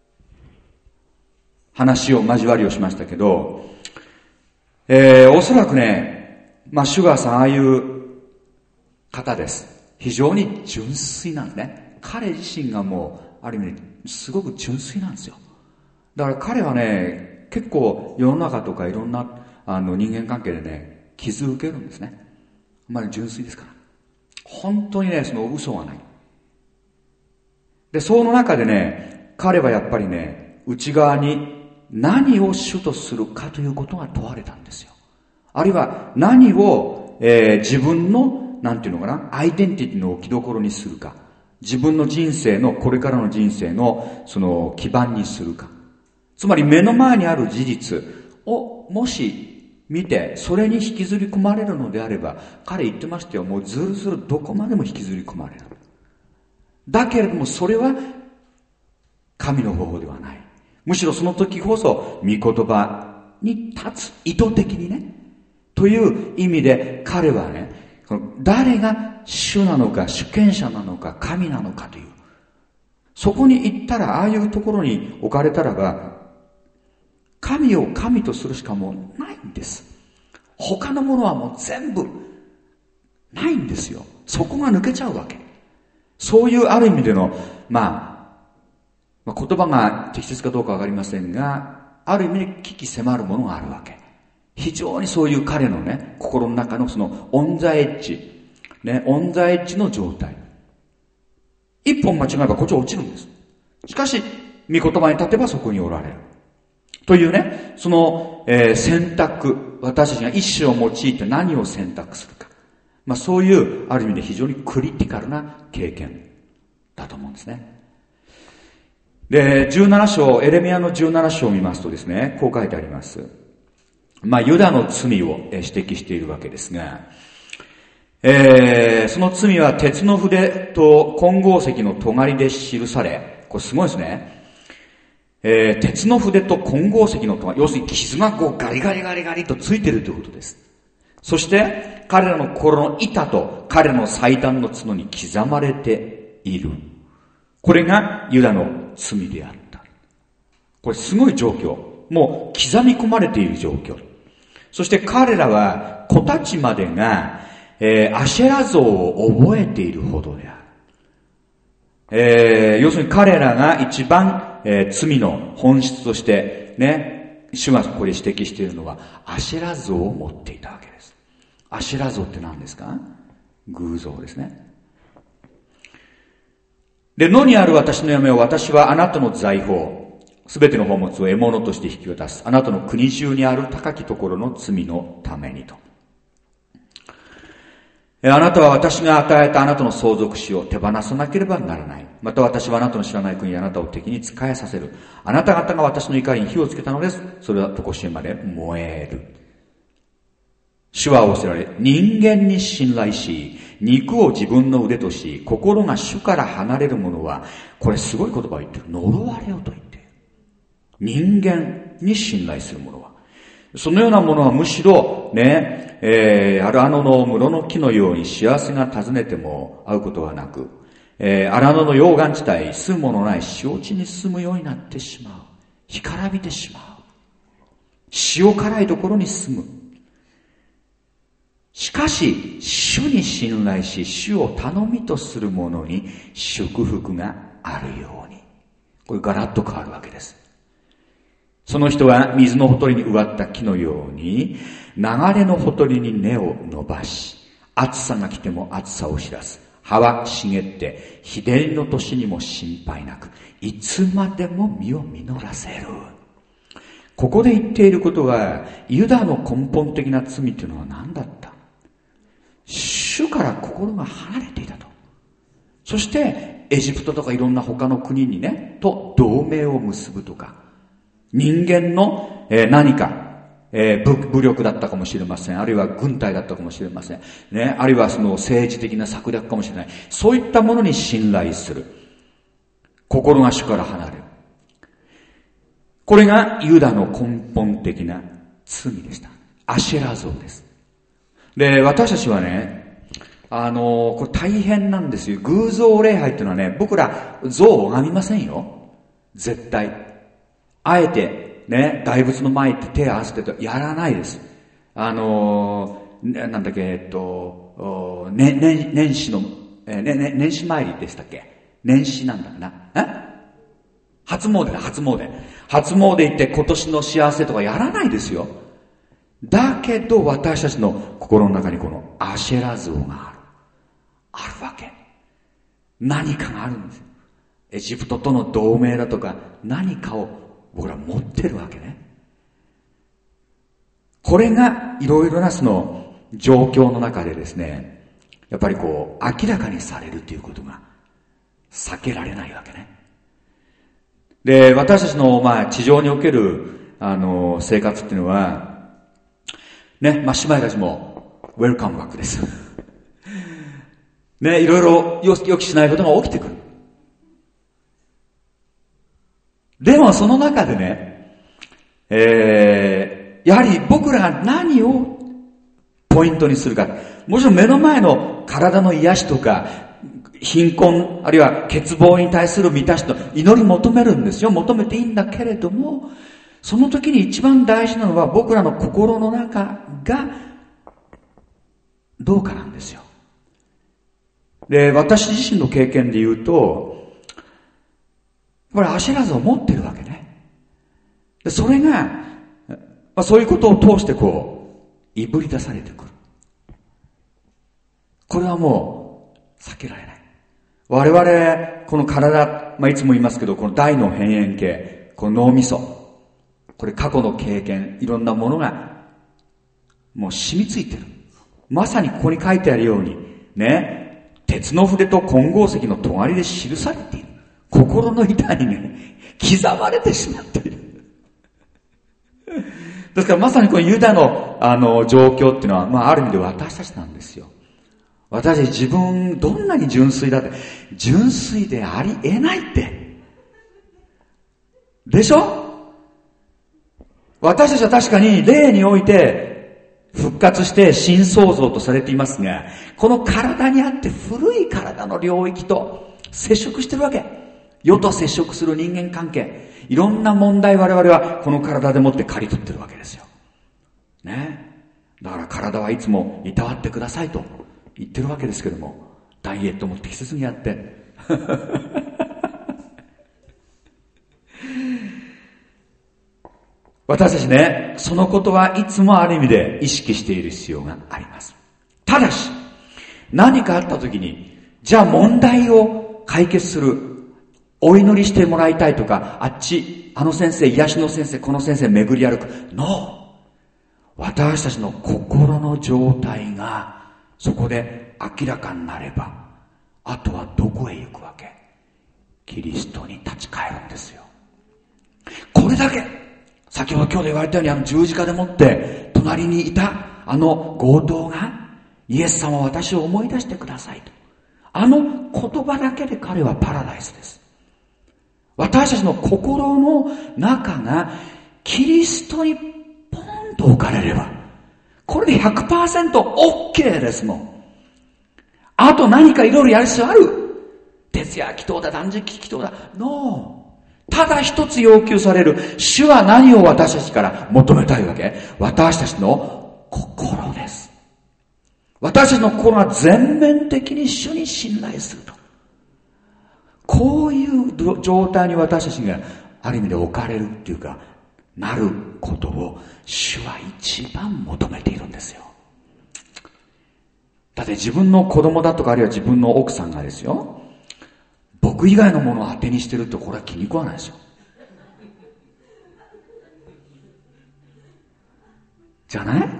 Speaker 2: 話を交わりをしましたけど、えー、おそらくね、まあ、シュガーさん、ああいう方です。非常に純粋なんですね。彼自身がもう、ある意味ですごく純粋なんですよ。だから彼はね、結構世の中とかいろんなあの人間関係でね、傷を受けるんですね。あまり純粋ですから。本当にね、その嘘がない。で、その中でね、彼はやっぱりね、内側に何を主とするかということが問われたんですよ。あるいは何を、えー、自分の、なんていうのかな、アイデンティティの置きどころにするか。自分の人生の、これからの人生の、その基盤にするか。つまり目の前にある事実を、もし見て、それに引きずり込まれるのであれば、彼言ってましたよ、もうずるずるどこまでも引きずり込まれる。だけれども、それは、神の方法ではない。むしろその時こそ、御言葉に立つ、意図的にね。という意味で、彼はね、誰が主なのか、主権者なのか、神なのかという。そこに行ったら、ああいうところに置かれたらば、神を神とするしかもうないんです。他のものはもう全部、ないんですよ。そこが抜けちゃうわけ。そういうある意味での、まあ、まあ、言葉が適切かどうかわかりませんが、ある意味で危機迫るものがあるわけ。非常にそういう彼のね、心の中のそのオンザエッジ、ね、オンザエッジの状態。一本間違えばこっちは落ちるんです。しかし、御言葉に立てばそこにおられる。というね、その、えー、選択、私たちが意志を用いて何を選択するか。まあそういう、ある意味で非常にクリティカルな経験だと思うんですね。で、じゅうなな章、エレミヤのじゅうなな章を見ますとですね、こう書いてあります。まあ、ユダの罪を指摘しているわけですが、えー、その罪は鉄の筆と金剛石の尖りで記され、これすごいですね。えー、鉄の筆と金剛石の尖り、要するに傷がこうガリガリガリガリとついているということです。そして、彼らの心の板と彼らの祭壇の角に刻まれている。これがユダの罪であった。これすごい状況。もう刻み込まれている状況。そして彼らは子たちまでが、えー、アシェラ像を覚えているほどである。えー、要するに彼らが一番、えー、罪の本質としてね、主がここで指摘しているのはアシェラ像を持っていたわけです。アシェラ像って何ですか？偶像ですね。で、野にある私の嫁を私はあなたの財宝、すべての宝物を獲物として引き渡す。あなたの国中にある高きところの罪のためにと。あなたは私が与えたあなたの相続地を手放さなければならない。また私はあなたの知らない国にあなたを敵に仕えさせる。あなた方が私の怒りに火をつけたのです。それは常しえまで燃える。主は仰せられ、人間に信頼し、肉を自分の腕とし、心が主から離れる者は、これすごい言葉を言ってる。呪われよと言っている。人間に信頼する者は。そのようなものはむしろ、ね、えー、荒野の室の木のように幸せが訪ねても会うことはなく、えー、荒野の溶岩地帯、住むものない塩地に住むようになってしまう。干からびてしまう。塩辛いところに住む。しかし、主に信頼し、主を頼みとする者に祝福があるように。これガラッと変わるわけです。その人は水のほとりに植わった木のように、流れのほとりに根を伸ばし、暑さが来ても暑さを知らず、葉は茂って、日照りの年にも心配なく、いつまでも実を実らせる。ここで言っていることは、ユダの根本的な罪というのは何だった？主から心が離れていたと。そして、エジプトとかいろんな他の国にね、と同盟を結ぶとか、人間の、えー、何か、えー、武, 武力だったかもしれません。あるいは軍隊だったかもしれません。ね、あるいはその政治的な策略かもしれない。そういったものに信頼する。心が主から離れる。これがユダの根本的な罪でした。アシェラ像です。で、私たちはね、 あのこれ大変なんですよ。偶像礼拝っていうのはね、僕ら像を拝みませんよ。絶対。あえて、ね、大仏の前行って手を合わせてとやらないです。あのー、なんだっけ、えっと、ね、ね、年始の、えね、ね、年始参りでしたっけ？年始なんだかな？え？初詣だ、初詣。初詣行って今年の幸せとかやらないですよ。だけど私たちの心の中にこのアシェラ像がある。あるわけ。何かがあるんですよ。エジプトとの同盟だとか何かを僕ら持ってるわけね。これがいろいろなその状況の中でですね、やっぱりこう明らかにされるということが避けられないわけね。で、私たちのまあ地上におけるあの生活っていうのはね、まあ姉妹たちもウェルカムバックです。ね、いろいろ予期しないことが起きてくる。でもその中でね、えー、やはり僕らが何をポイントにするか。もちろん目の前の体の癒しとか、貧困、あるいは欠乏に対する満たしと祈り求めるんですよ。求めていいんだけれども、その時に一番大事なのは僕らの心の中がどうかなんですよ。で、私自身の経験で言うと、これアシェラ像を持ってるわけね。でそれが、まあ、そういうことを通してこう、いぶり出されてくる。これはもう避けられない。我々、この体、まあ、いつも言いますけど、この大脳辺縁系、この脳みそ、これ過去の経験、いろんなものが、もう染みついてる。まさにここに書いてあるように、ね、鉄の筆と金剛石の尖りで記されている。心の板にね、刻まれてしまっている。ですからまさにこのユダの、あの、状況っていうのは、まあある意味で私たちなんですよ。私たち自分、どんなに純粋だって、純粋でありえないって。でしょ？私たちは確かに霊において復活して新創造とされていますが、この体にあって古い体の領域と接触してるわけ。世と接触する人間関係。いろんな問題我々はこの体でもって刈り取ってるわけですよ。ね。だから体はいつもいたわってくださいと言ってるわけですけども、ダイエットも適切にやって。私たちね、そのことはいつもある意味で意識している必要があります。ただし、何かあった時に、じゃあ問題を解決する、お祈りしてもらいたいとか、あっち、あの先生、癒しの先生、この先生巡り歩く。ノー。私たちの心の状態が、そこで明らかになれば、あとはどこへ行くわけ？キリストに立ち返るんですよ。これだけ、先ほど今日で言われたように、あの十字架でもって、隣にいた、あの強盗が、イエス様私を思い出してくださいと。あの言葉だけで彼はパラダイスです。私たちの心の中がキリストにポンと置かれれば、これで ひゃくパーセントオーケー ですもん。あと何かいろいろやる必要ある？徹夜祈祷だ、断食祈祷だ。ノー。ただ一つ要求される。主は何を私たちから求めたいわけ？私たちの心です。私たちの心が全面的に主に信頼すると。こういう状態に私たちがある意味で置かれるっていうか、なることを主は一番求めているんですよ。だって自分の子供だとかあるいは自分の奥さんがですよ、僕以外のものを当てにしてるとこれは気に食わないですよ。じゃない？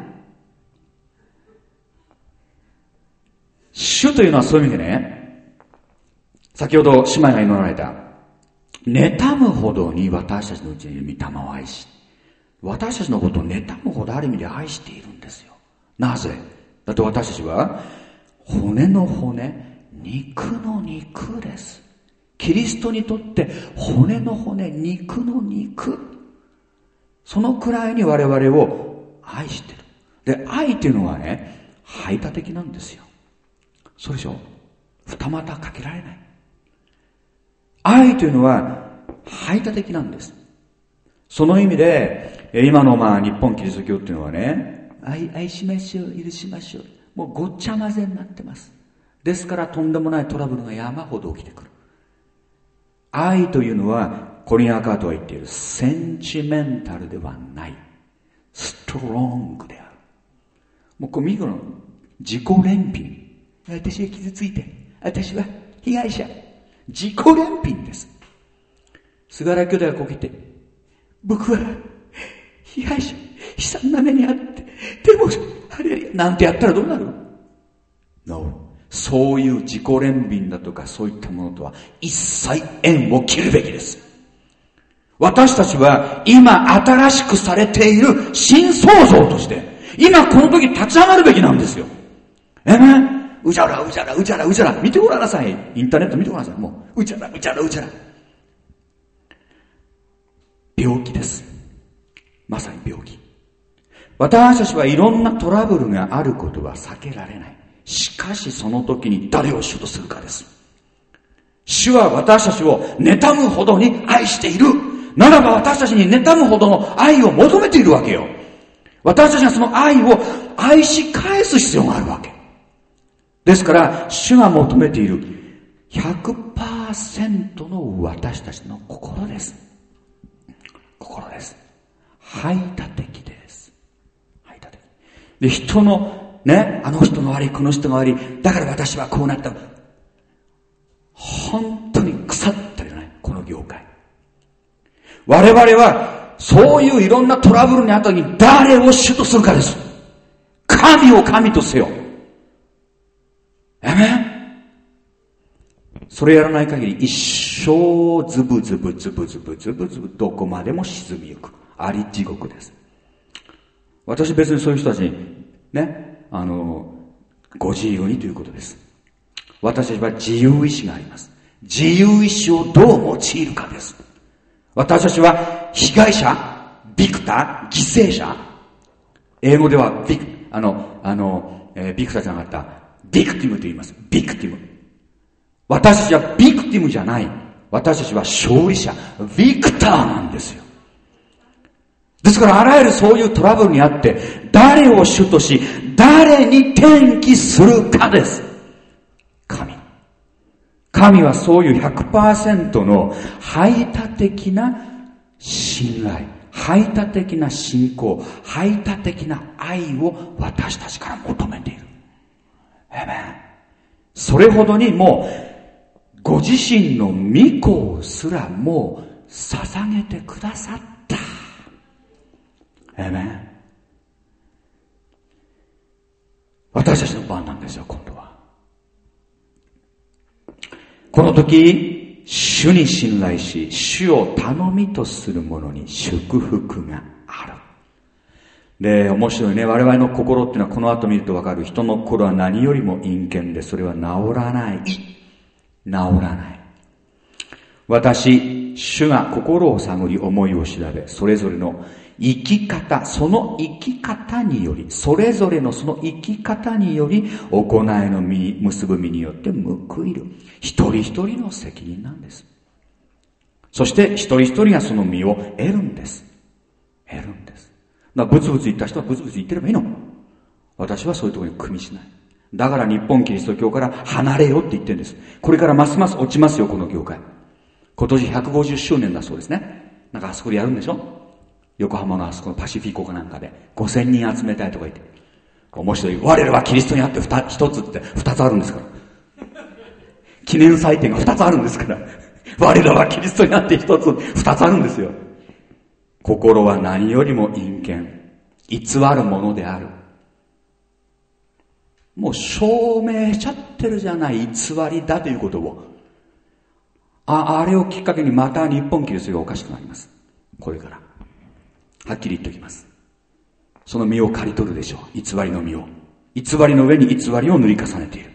Speaker 2: 主というのはそういう意味でね、先ほど姉妹が祈られた、妬むほどに私たちのうちにいる御霊を愛し、私たちのことを妬むほどある意味で愛しているんですよ。なぜ？だって私たちは骨の骨、肉の肉です。キリストにとって骨の骨、肉の肉。そのくらいに我々を愛してる。で、愛っていうのはね、排他的なんですよ。 そうでしょ。二股かけられない。愛というのは排他的なんです。その意味で、今のまあ日本キリスト教っていうのはね、愛、愛しましょう、許しましょう。もうごっちゃ混ぜになってます。ですからとんでもないトラブルが山ほど起きてくる。愛というのは、コリン・アカートは言っている、センチメンタルではない。ストロングである。もうこう見るの、自己憐憫。私は傷ついて、私は被害者。自己憐憫です。菅原兄弟がこう言って、僕は被害者、悲惨な目にあって、でも、ハレルヤなんてやったらどうなる？ No。そういう自己憐憫だとかそういったものとは一切縁を切るべきです。私たちは今新しくされている新創造として、今この時立ち上がるべきなんですよ。えめうじゃらうじゃらうじゃらうじゃら見てごらんなさい。インターネット見てごらんなさい。もううじゃらうじゃらうじゃら。病気です。まさに病気。私たちはいろんなトラブルがあることは避けられない。しかしその時に誰を主とするかです。主は私たちを妬むほどに愛している。ならば私たちに妬むほどの愛を求めているわけよ。私たちはその愛を愛し返す必要があるわけ。ですから主が求めている ひゃくパーセント の私たちの心です。心です。排他的です。排他的。で、人のね、あの人が悪い、この人が悪い、だから私はこうなった。本当に腐ったよね、この業界。我々はそういういろんなトラブルにあった時に誰を主とするかです。神を神とせよ。えめそれやらない限り一生ズブズブズブズブズブズブどこまでも沈みゆくあり地獄です。私別にそういう人たちにね、あのご自由にということです。私たちは自由意志があります。自由意志をどう用いるかです。私たちは被害者、ビクター、犠牲者。英語ではビク、あの、あの、えー、ビクターじゃなかった。ビクティムと言います。ビクティム。私たちはビクティムじゃない。私たちは勝利者、ビクターなんですよ。ですからあらゆるそういうトラブルにあって、誰を主とし、誰に転機するかです。神。神はそういう ひゃくパーセント の排他的な信頼、排他的な信仰、排他的な愛を私たちから求めている。アーメン。それほどにもうご自身の御子すらもう捧げてくださった。アーメン。私たちの番なんですよ、今度は。この時、主に信頼し、主を頼みとする者に祝福がある。で、面白いね。我々の心っていうのはこの後見るとわかる。人の心は何よりも陰険で、それは治らない。治らない。私、主が心を探り思いを調べ、それぞれの生き方、その生き方により、それぞれのその生き方により、行いの実、結ぶ実によって報いる。一人一人の責任なんです。そして一人一人がその実を得るんです。得るんです。だからブツブツ言った人はブツブツ言ってればいいの。私はそういうところに組みしない。だから日本キリスト教から離れよって言ってるんです。これからますます落ちますよ、この業界。今年ひゃくごじゅっしゅうねんだそうですね。なんかあそこでやるんでしょ、横浜のあそこのパシフィコかなんかでごせんにん集めたいとか言って、面白い。我らはキリストにあって一つって二つあるんですから。記念祭典が二つあるんですから。我らはキリストにあって一つ、二つあるんですよ。心は何よりも陰険。偽るものである。もう証明しちゃってるじゃない、偽りだということを。あ、あれをきっかけにまた日本キリストがおかしくなります。これから。はっきり言っておきます。その身を刈り取るでしょう。偽りの身を。偽りの上に偽りを塗り重ねている。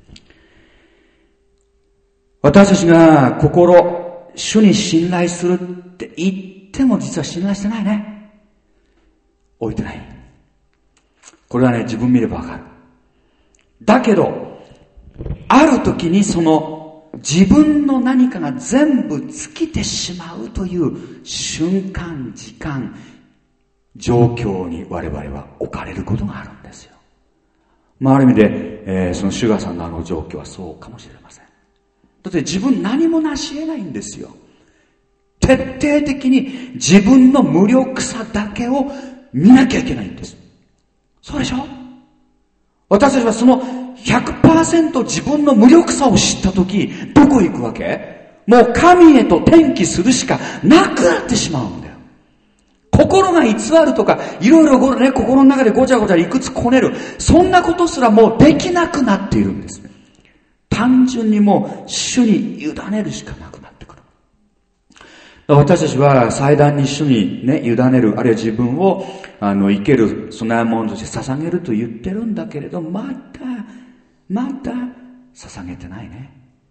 Speaker 2: 私たちが心、主に信頼するって言っても実は信頼してないね。置いてない。これはね、自分見ればわかる。だけど、 ある時にその自分の何かが全部尽きてしまうという瞬間、時間、状況に我々は置かれることがあるんですよ。まあある意味で、えー、そのシュガーさんのあの状況はそうかもしれません。だって自分何も成し得ないんですよ。徹底的に自分の無力さだけを見なきゃいけないんです。そうでしょ？私たちはその ひゃくパーセント 自分の無力さを知ったとき、どこ行くわけ？もう神へと転機するしかなくなってしまうんだよ。心が偽るとか、いろいろね、心の中でごちゃごちゃいくつこねる。そんなことすらもうできなくなっているんです。単純にもう主に委ねるしかなくなってくる。私たちは祭壇に主にね、委ねる、あるいは自分を、あの、生ける、供え物として捧げると言ってるんだけれど、また、また、捧げてないね。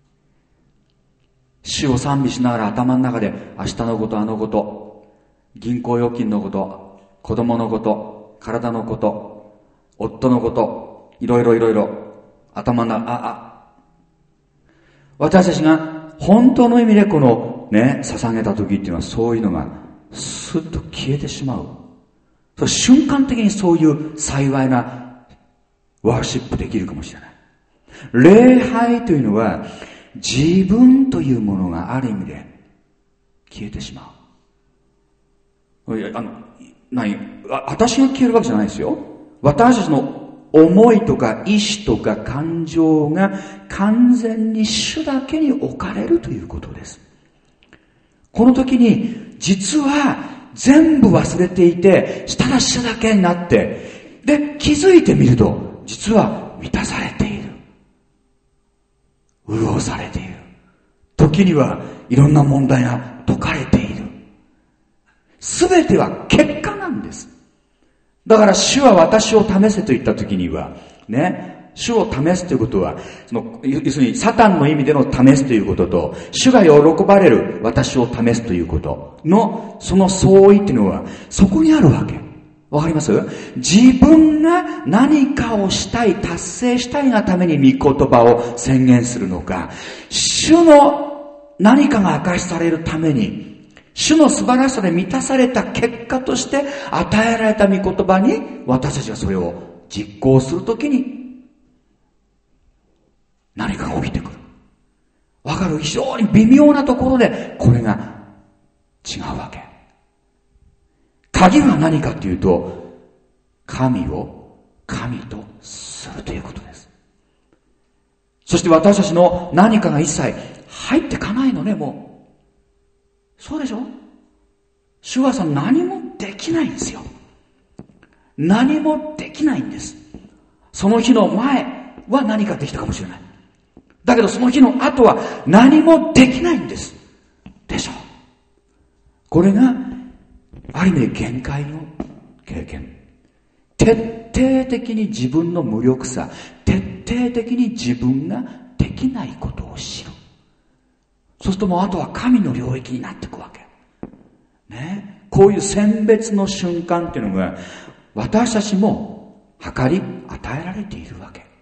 Speaker 2: 主を賛美しながら頭の中で、明日のこと、あのこと、銀行預金のこと、子供のこと、体のこと、夫のこと、いろいろいろいろ、頭の中、あ、あ、私たちが本当の意味でこのね、捧げた時っていうのはそういうのがスッと消えてしまう。そ瞬間的にそういう幸いなワーシップできるかもしれない。礼拝というのは自分というものがある意味で消えてしまう。いや、あの、何、あ、私が消えるわけじゃないですよ。私たちの思いとか意志とか感情が完全に主だけに置かれるということです。この時に実は全部忘れていて、ただ主だけになって、で、気づいてみると、実は満たされている。潤されている。時にはいろんな問題が解かれている。すべては結果なんです。だから主は私を試せと言った時には、ね、主を試すということは、その、要するにサタンの意味での試すということと、主が喜ばれる私を試すということの、その相違っていうのは、そこにあるわけ。わかります？自分が何かをしたい、達成したいがために御言葉を宣言するのか、主の何かが明かしされるために、主の素晴らしさで満たされた結果として与えられた御言葉に私たちがそれを実行するときに何かが起きてくる。わかる？非常に微妙なところでこれが違うわけ。鍵は何かというと、神を神とするということです。そして私たちの何かが一切入ってかないのね、もう。そうでしょ？主はさん何もできないんですよ。何もできないんです。その日の前は何かできたかもしれない。だけどその日の後は何もできないんです。でしょ？これがある意味で限界の経験。徹底的に自分の無力さ、徹底的に自分ができないことを知る。そうするともうあとは神の領域になっていくわけ。ね。こういう選別の瞬間っていうのが私たちも計り与えられているわけ。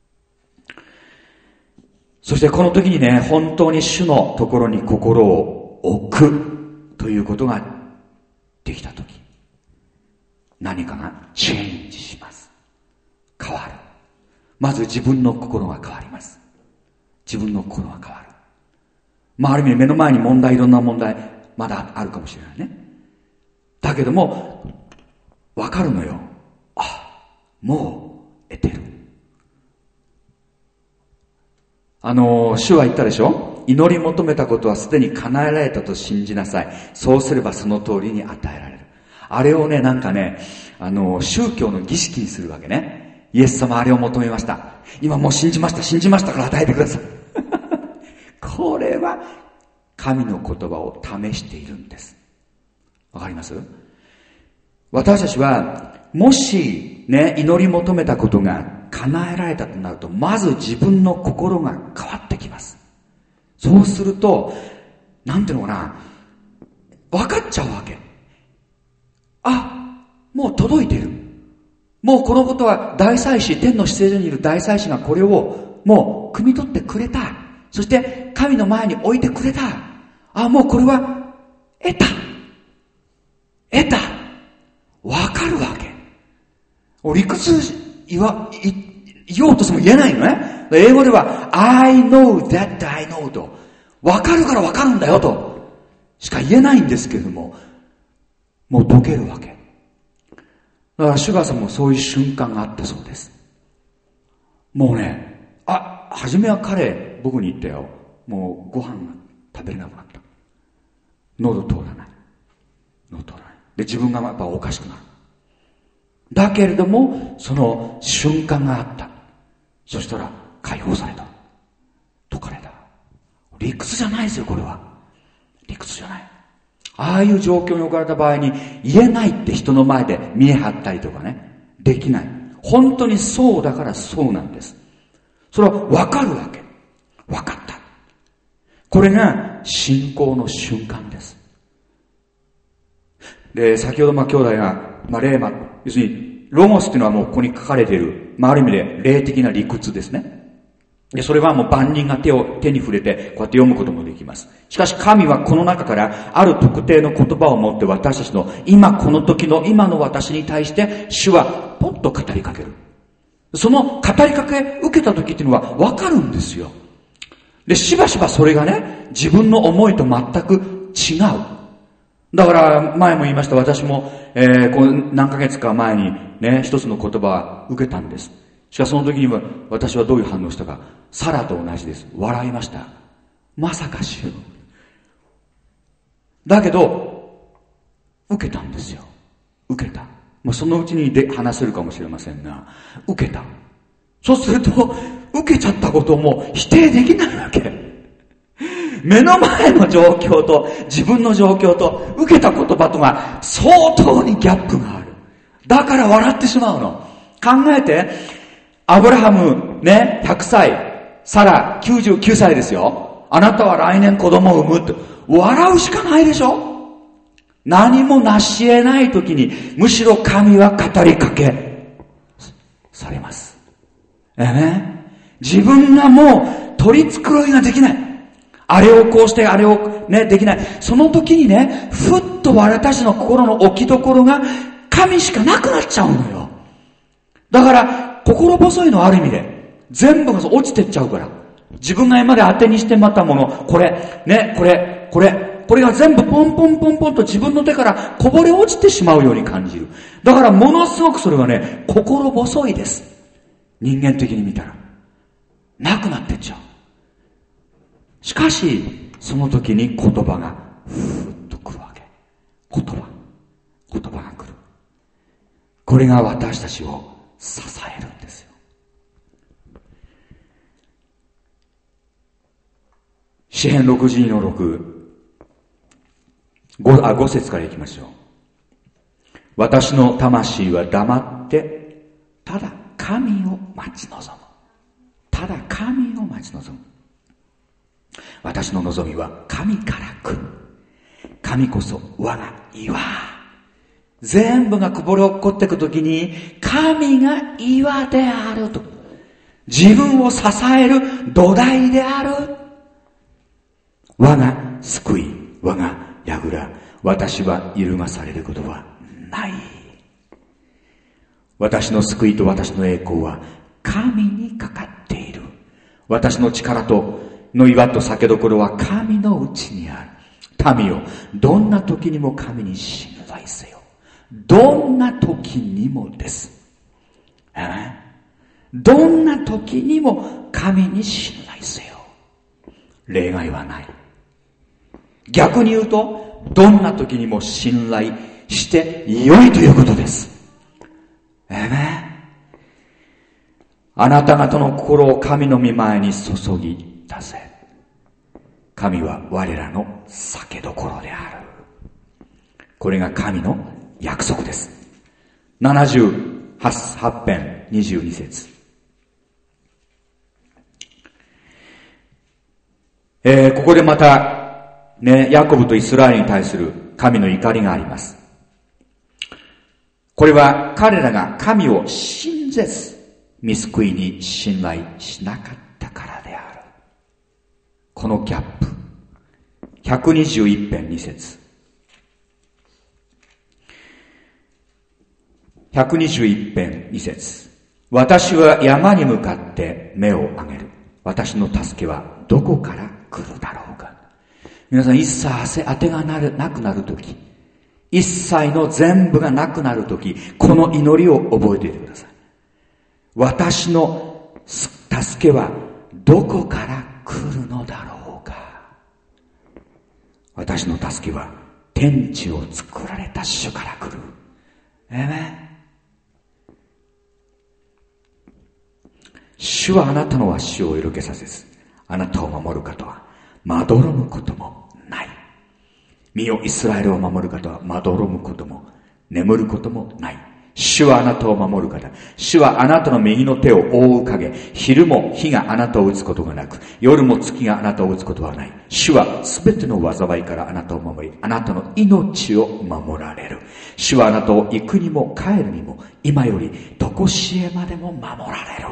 Speaker 2: そしてこの時にね、本当に主のところに心を置くということができた時、何かがチェンジします。変わる。まず自分の心が変わります。自分の心が変わる。まあある意味で目の前に問題、いろんな問題まだあるかもしれないね。だけどもわかるのよ。あ、もう得てる。あの主は言ったでしょ。祈り求めたことはすでに叶えられたと信じなさい。そうすればその通りに与えられる。あれをね、なんかね、あの宗教の儀式にするわけね。イエス様あれを求めました。今もう信じました、信じましたから与えてください。これは神の言葉を試しているんです。わかります？私たちはもしね、祈り求めたことが叶えられたとなると、まず自分の心が変わってきます。そうすると、なんていうのかな、分かっちゃうわけ。あ、もう届いてる。 もうこのことは大祭司、天の至聖所にいる大祭司がこれをもう汲み取ってくれた。そして神の前に置いてくれた。あ、もうこれは得た。得た。わかるわけ。理屈言わ、言おうとしても言えないのね。英語では I know that I know と。わかるからわかるんだよと。しか言えないんですけれども、もう解けるわけ。だからシュガーさんもそういう瞬間があったそうです。もうね、あ、初めは彼、僕に言ったよ。もうご飯が食べれなくなった。喉通らない。喉通らない。で、自分がやっぱおかしくなる。だけれども、その瞬間があった。そしたら解放された。解かれた。理屈じゃないですよ、これは。理屈じゃない。ああいう状況に置かれた場合に言えないって人の前で見え張ったりとかね、できない。本当にそうだからそうなんです。それは分かるわけ。分かった。これが信仰の瞬間です。で、先ほどまあ兄弟が、まあ、レーマ、要するにロゴスっていうのはもうここに書かれている、まあ、ある意味で霊的な理屈ですね。で、それはもう万人が手を、手に触れて、こうやって読むこともできます。しかし神はこの中から、ある特定の言葉を持って私たちの、今この時の今の私に対して、主はポッと語りかける。その語りかけ受けた時っていうのは分かるんですよ。で、しばしばそれがね、自分の思いと全く違う。だから、前も言いました、私も、えー、こう何ヶ月か前にね、一つの言葉を受けたんです。しかしその時には、私はどういう反応したか。サラと同じです。笑いました。まさかしよ。だけど、受けたんですよ。受けた。もうそのうちにで話せるかもしれませんが、受けた。そうすると、受けちゃったことをもう否定できないわけ。目の前の状況と自分の状況と受けた言葉とが相当にギャップがある。だから笑ってしまうの。考えて、アブラハムね、ひゃくさい、サラきゅうじゅうきゅうさいですよ。あなたは来年子供を産むって、笑うしかないでしょ。何も成し得ない時に、むしろ神は語りかけされます。ええね、自分がもう取り繕いができない。あれをこうして、あれをね、できない。その時にね、ふっと私たちの心の置きどころが神しかなくなっちゃうのよ。だから、心細いのはある意味で、全部が落ちてっちゃうから。自分が今まで当てにしてまったもの、これ、ね、これ、これ、これが全部ポンポンポンポンと自分の手からこぼれ落ちてしまうように感じる。だからものすごくそれはね、心細いです。人間的に見たら。なくなってっちゃう。しかし、その時に言葉がふーっと来るわけ。言葉。言葉が来る。これが私たちを支えるんですよ。詩編ろくじゅうにのろく、ご、あ、ご節からいきましょう。私の魂は黙って、ただ神を待ち望む。ただ神を待ち望む。私の望みは神から来る。神こそ我が岩。全部がこぼれ落っこってくときに、神が岩であると。自分を支える土台である。我が救い、我が櫓。私は揺るがされることはない。私の救いと私の栄光は神にかかっている。私の力との岩と酒どころは神のうちにある。民よ、どんな時にも神に信頼せよ。どんな時にもです。えー、どんな時にも神に信頼せよ。例外はない。逆に言うと、どんな時にも信頼して良いということです。えーね、あなた方の心を神の御前に注ぎ出せ。神は我らの酒どころである。これが神の約束です。ななじゅうはち編にじゅうに節。えー、ここでまたね、ヤコブとイスラエルに対する神の怒りがあります。 これは彼らが神を信ぜず、見救いに信頼しなかったからである。このギャップ。ひゃくにじゅういち編に節。ひゃくにじゅういち編に節。私は山に向かって目を上げる。私の助けはどこから来るだろうか。皆さん、一切当てがなるなくなるとき、一切の全部がなくなるとき、この祈りを覚えていてください。私の助けはどこから来るのだろうか。私の助けは天地を作られた主から来る。えめ主はあなたの足を色気させず、あなたを守る方はまどろむこともない。身をイスラエルを守る方はまどろむことも眠ることもない。主はあなたを守る方。主はあなたの右の手を覆う影。昼も日があなたを打つことがなく、夜も月があなたを打つことはない。主はすべての災いからあなたを守り、あなたの命を守られる。主はあなたを行くにも帰るにも、今よりどこしえまでも守られる。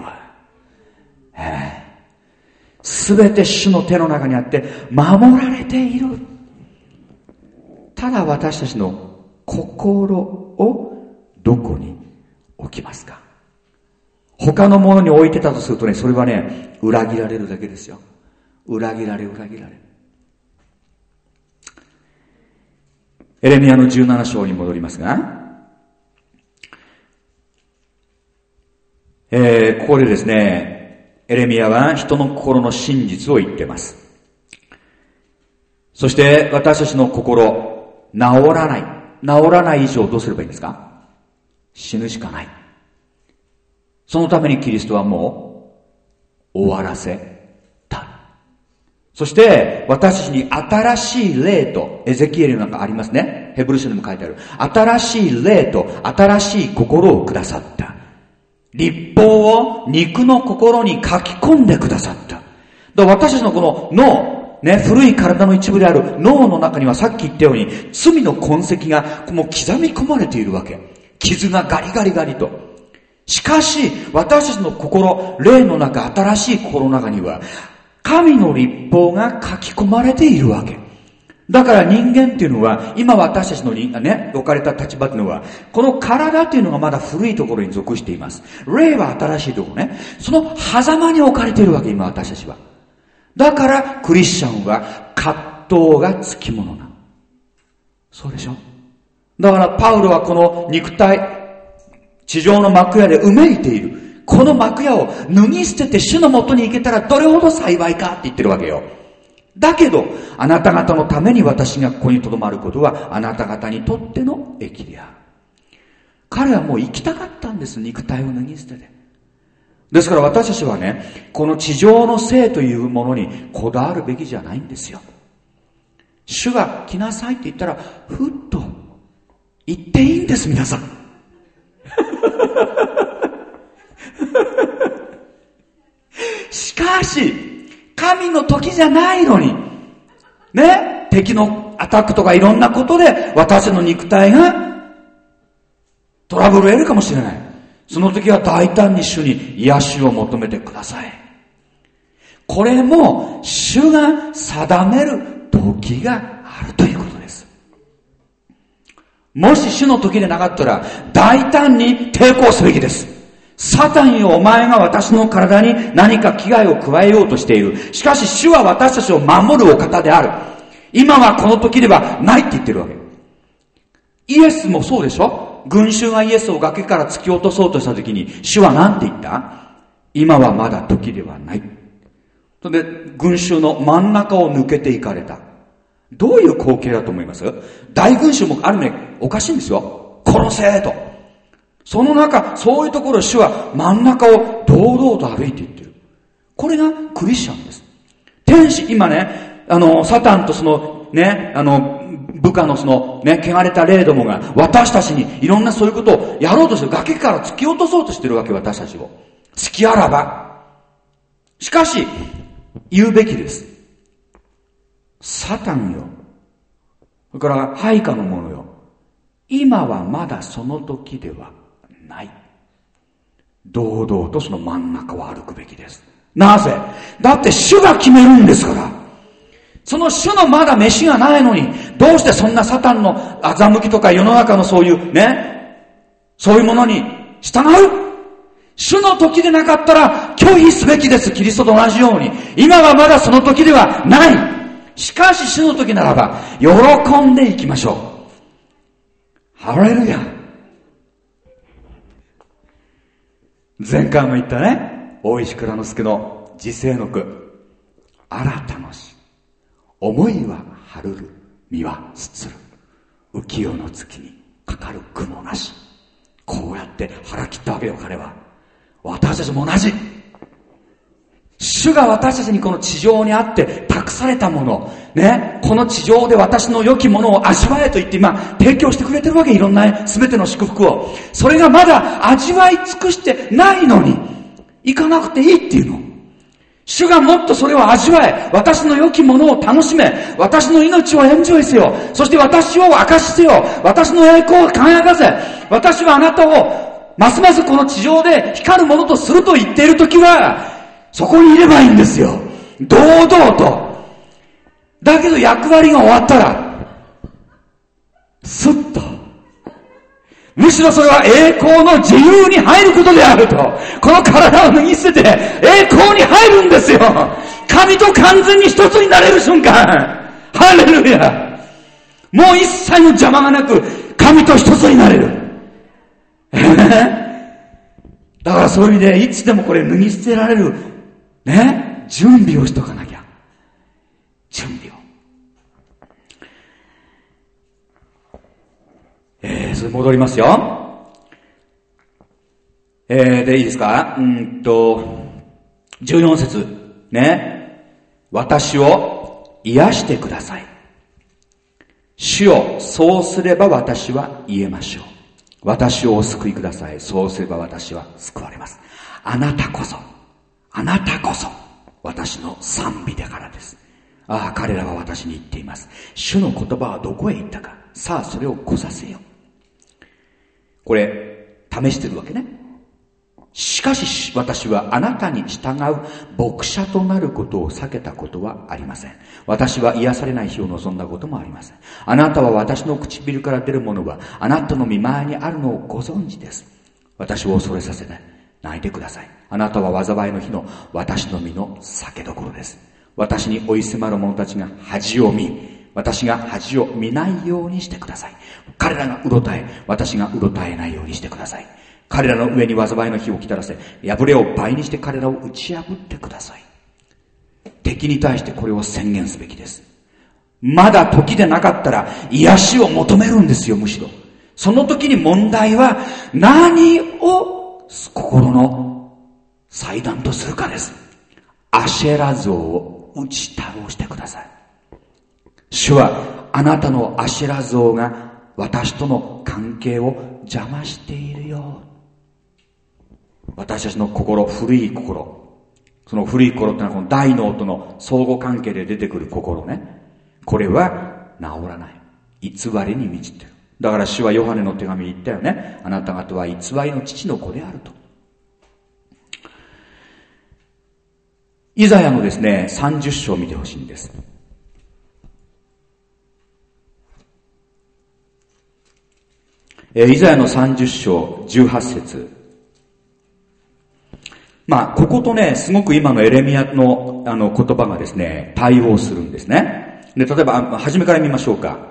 Speaker 2: すべて主の手の中にあって守られている。ただ私たちの心をどこに置きますか。他のものに置いてたとするとね、それはね、裏切られるだけですよ。裏切られ裏切られ。エレミヤのじゅうなな章に戻りますが、えー、ここでですね、エレミヤは人の心の真実を言っています。そして私たちの心、治らない。治らない以上どうすればいいんですか？死ぬしかない。そのためにキリストはもう終わらせた。そして私たちに新しい霊と、エゼキエルなんかありますね。ヘブル書にも書いてある。新しい霊と新しい心をくださった。律法を肉の心に書き込んでくださった。だから私たちのこの脳、ね、古い体の一部である脳の中にはさっき言ったように罪の痕跡がもう刻み込まれているわけ。傷がガリガリガリと。しかし私たちの心、霊の中、新しい心の中には神の律法が書き込まれているわけ。だから人間っていうのは、今私たちの人間ね、置かれた立場っていうのは、この体っていうのがまだ古いところに属しています。霊は新しいところね。その狭間に置かれているわけ、今私たちは。だからクリスチャンは葛藤がつきものなの。そうでしょ？だからパウロはこの肉体、地上の幕屋でうめいている。この幕屋を脱ぎ捨てて主の元に行けたらどれほど幸いかって言ってるわけよ。だけど、あなた方のために私がここに留まることは、あなた方にとっての益である。彼はもう生きたかったんです、肉体を脱ぎ捨てて。ですから私たちはね、この地上の生というものにこだわるべきじゃないんですよ。主が来なさいって言ったら、ふっと言っていいんです、皆さん。しかし、神の時じゃないのに、ね、敵のアタックとかいろんなことで私の肉体がトラブルを得るかもしれない。その時は大胆に主に癒しを求めてください。これも主が定める時があるということです。もし主の時でなかったら大胆に抵抗すべきです。サタンよ、お前が私の体に何か危害を加えようとしている。しかし主は私たちを守るお方である。今はこの時ではないって言ってるわけ。イエスもそうでしょ？群衆がイエスを崖から突き落とそうとした時に主は何て言った？今はまだ時ではない。それで群衆の真ん中を抜けていかれた。どういう光景だと思います？大群衆もある意味おかしいんですよ。殺せと。その中、そういうところ主は真ん中を堂々と歩いていってる。これがクリスチャンです。天使、今ね、あの、サタンとそのね、あの、部下のそのね、汚れた霊どもが私たちにいろんなそういうことをやろうとしてる。崖から突き落とそうとしてるわけ、私たちを。隙あらば。しかし、言うべきです。サタンよ。それから配下の者よ。 今はまだその時ではない。堂々とその真ん中を歩くべきです。なぜ？だって主が決めるんですから。その主のまだ飯がないのに、どうしてそんなサタンの欺きとか世の中のそういうね、そういうものに従う？主の時でなかったら拒否すべきです。キリストと同じように。今はまだその時ではない。しかし主の時ならば、喜んでいきましょう。ハレルヤ。前回も言ったね、大石蔵之介の時世の句。新たのし。思いは晴るる、身はすつる。浮世の月にかかる雲なし。こうやって腹切ったわけよ、彼は。私たちも同じ。主が私たちにこの地上にあって託されたもの、ね、この地上で私の良きものを味わえと言って今提供してくれてるわけ、いろんな全ての祝福を。それがまだ味わい尽くしてないのに、行かなくていいっていうの。主がもっとそれを味わえ、私の良きものを楽しめ、私の命をエンジョイせよ、そして私を明かしせよ、私の栄光を輝かせ、私はあなたをますますこの地上で光るものとすると言っているときは、そこにいればいいんですよ。堂々と。だけど役割が終わったら、スッと。むしろそれは栄光の自由に入ることであると。この体を脱ぎ捨てて栄光に入るんですよ。神と完全に一つになれる瞬間。ハレルヤ。もう一切の邪魔がなく、神と一つになれる。だからそういう意味でいつでもこれ脱ぎ捨てられるね、準備をしとかなきゃ。準備を。えー、それ戻りますよ。えー、でいいですか？うんとじゅうよん節ね、私を癒してください。主よ、そうすれば私は言えましょう。私をお救いください。そうすれば私は救われます。あなたこそ、あなたこそ、私の賛美だからです。ああ、彼らは私に言っています。主の言葉はどこへ行ったか。さあ、それを来させよ。これ、試してるわけね。しかし、私はあなたに従う牧者となることを避けたことはありません。私は癒されない日を望んだこともありません。あなたは私の唇から出るものはあなたの御前にあるのをご存知です。私を恐れさせない。泣いてください。あなたは災いの日の私の身の酒どころです。私に追い迫る者たちが恥を見、私が恥を見ないようにしてください。彼らがうろたえ、私がうろたえないようにしてください。彼らの上に災いの火を来たらせ、破れを倍にして彼らを打ち破ってください。敵に対してこれを宣言すべきです。まだ時でなかったら癒しを求めるんですよ、むしろ。その時に問題は何を心の祭壇とするかです。アシェラ像を打ち倒してください。主はあなたのアシェラ像が私との関係を邪魔しているよ。私たちの心、古い心。その古い心ってのはこの大脳との相互関係で出てくる心ね。これは治らない。偽りに満ちてる。だから主はヨハネの手紙に言ったよね。あなた方は偽りの父の子であると。イザヤのですね、さんじゅっ章を見てほしいんです。えー、イザヤのさんじゅっ章じゅうはち節。まあ、こことね、すごく今のエレミヤのあの言葉がですね、対応するんですね。で、例えば、初めから見ましょうか。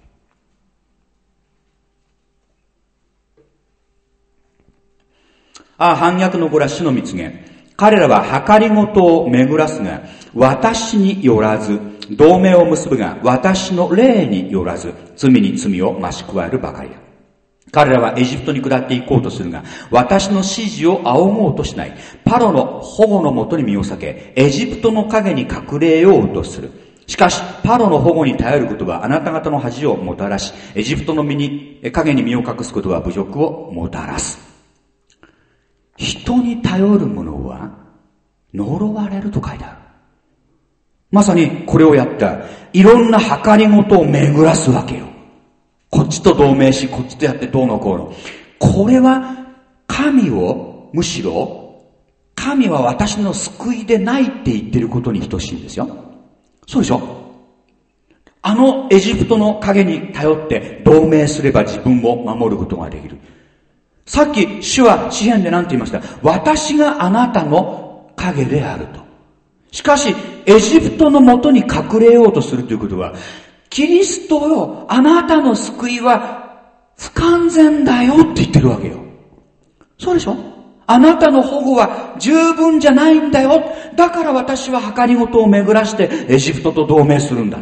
Speaker 2: ああ、反逆の子ら主の蜜源。彼らは計りごとを巡らすが、私によらず、同盟を結ぶが、私の霊によらず、罪に罪を増し加えるばかりだ。彼らはエジプトに下って行こうとするが、私の指示を仰ごうとしない。パロの保護のもとに身を避け、エジプトの影に隠れようとする。しかし、パロの保護に頼ることはあなた方の恥をもたらし、エジプトの身に、影に身を隠すことは侮辱をもたらす。人に頼る者は呪われると書いてある。まさにこれをやった。いろんな計りごとを巡らすわけよ。 こっちと同盟し、こっちとやってどうのこうの。これは神を、むしろ神は私の救いでないって言ってることに等しいんですよ。そうでしょ？あのエジプトの影に頼って同盟すれば自分を守ることができる。さっき主は詩篇で何て言いました？私があなたの影であると。しかしエジプトのもとに隠れようとするということは、キリストよ、あなたの救いは不完全だよって言ってるわけよ。そうでしょ？あなたの保護は十分じゃないんだよ。だから私は計りごとを巡らしてエジプトと同盟するんだ。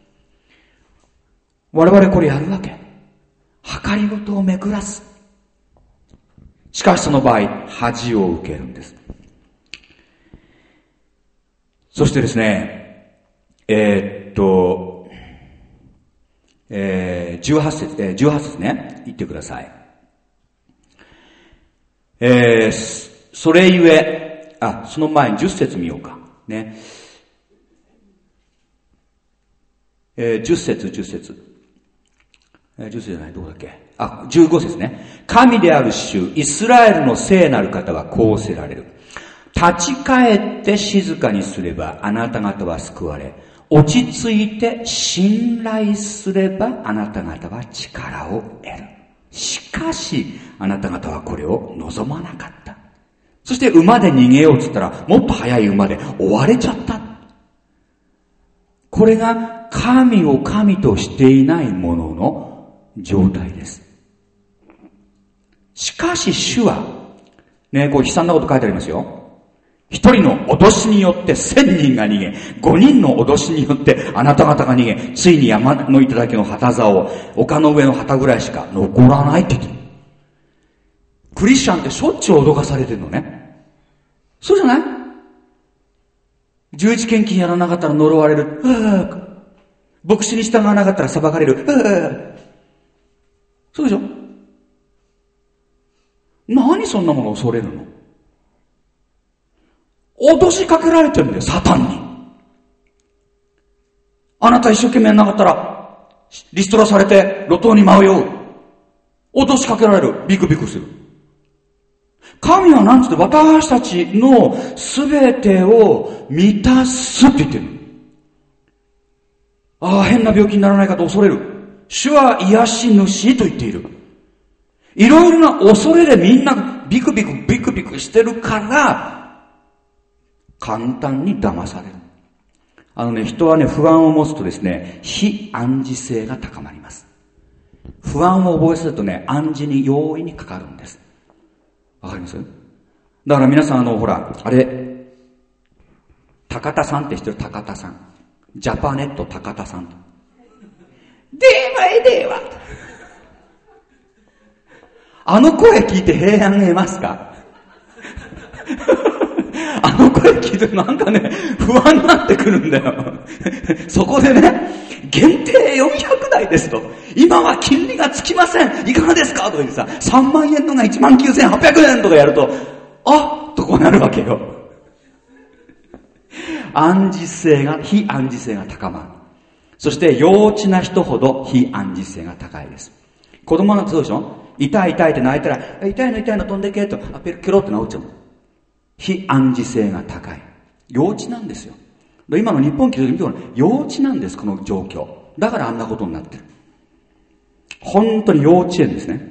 Speaker 2: 我々これやるわけ。計りごとを巡らす。しかしその場合、恥を受けるんです。そしてですね、えー、っと、えー、じゅうはち節、えー、じゅうはち節ね、言ってください。えー、それゆえ、あ、その前にじゅっ節見ようか。ね。えー、じゅっ節、じゅっ節。えー、じゅっ節じゃない、どこだっけ。あ、じゅうご節ね。神である主、イスラエルの聖なる方はこうせられる。立ち返って静かにすればあなた方は救われ、落ち着いて信頼すればあなた方は力を得る。しかしあなた方はこれを望まなかった。そして馬で逃げようって言ったらもっと速い馬で追われちゃった。これが神を神としていない者の状態です。しかし主はね、こう悲惨なこと書いてありますよ。一人の脅しによって千人が逃げ、五人の脅しによってあなた方が逃げ、ついに山の頂の旗竿を丘の上の旗ぐらいしか残らないって言ってる。クリスチャンってしょっちゅう脅かされてるのね。そうじゃない？十一献金やらなかったら呪われる。牧師に従わなかったら裁かれる。そうでしょ？何そんなもの恐れるの？脅しかけられてるんだよ、サタンに。あなた一生懸命やんなかったら、リストラされて路頭に迷う。脅しかけられる。ビクビクする。神はなんつって私たちのすべてを満たすって言ってる。ああ、変な病気にならないかと恐れる。主は癒し主と言っている。いろいろな恐れでみんなビクビクビクビクしてるから、簡単に騙される。あのね、人はね、不安を持つとですね、非暗示性が高まります。不安を覚えするとね、暗示に容易にかかるんです。わかります？だから皆さん、あの、ほら、あれ、高田さんって知ってる？高田さん。ジャパネット高田さん。電話へ電話。あの声聞いて平安得ますか？あの声聞いてなんかね、不安になってくるんだよ。そこでね、限定よんひゃくだいですと。今は金利がつきません。いかがですかとか言ってさ、さんまんえんのがいちまんきゅうせんはっぴゃくえんとかやると、あっとこうなるわけよ。暗示性が、非暗示性が高まる。そして幼稚な人ほど非暗示性が高いです。子供なんてそうでしょ？痛い痛いって泣いたら、痛いの痛いの飛んでけと、あ、ペロケロって治っちゃう。非暗示性が高い。幼稚なんですよ。今の日本記事見てごらん。幼稚なんです、この状況。だからあんなことになってる。本当に幼稚園ですね。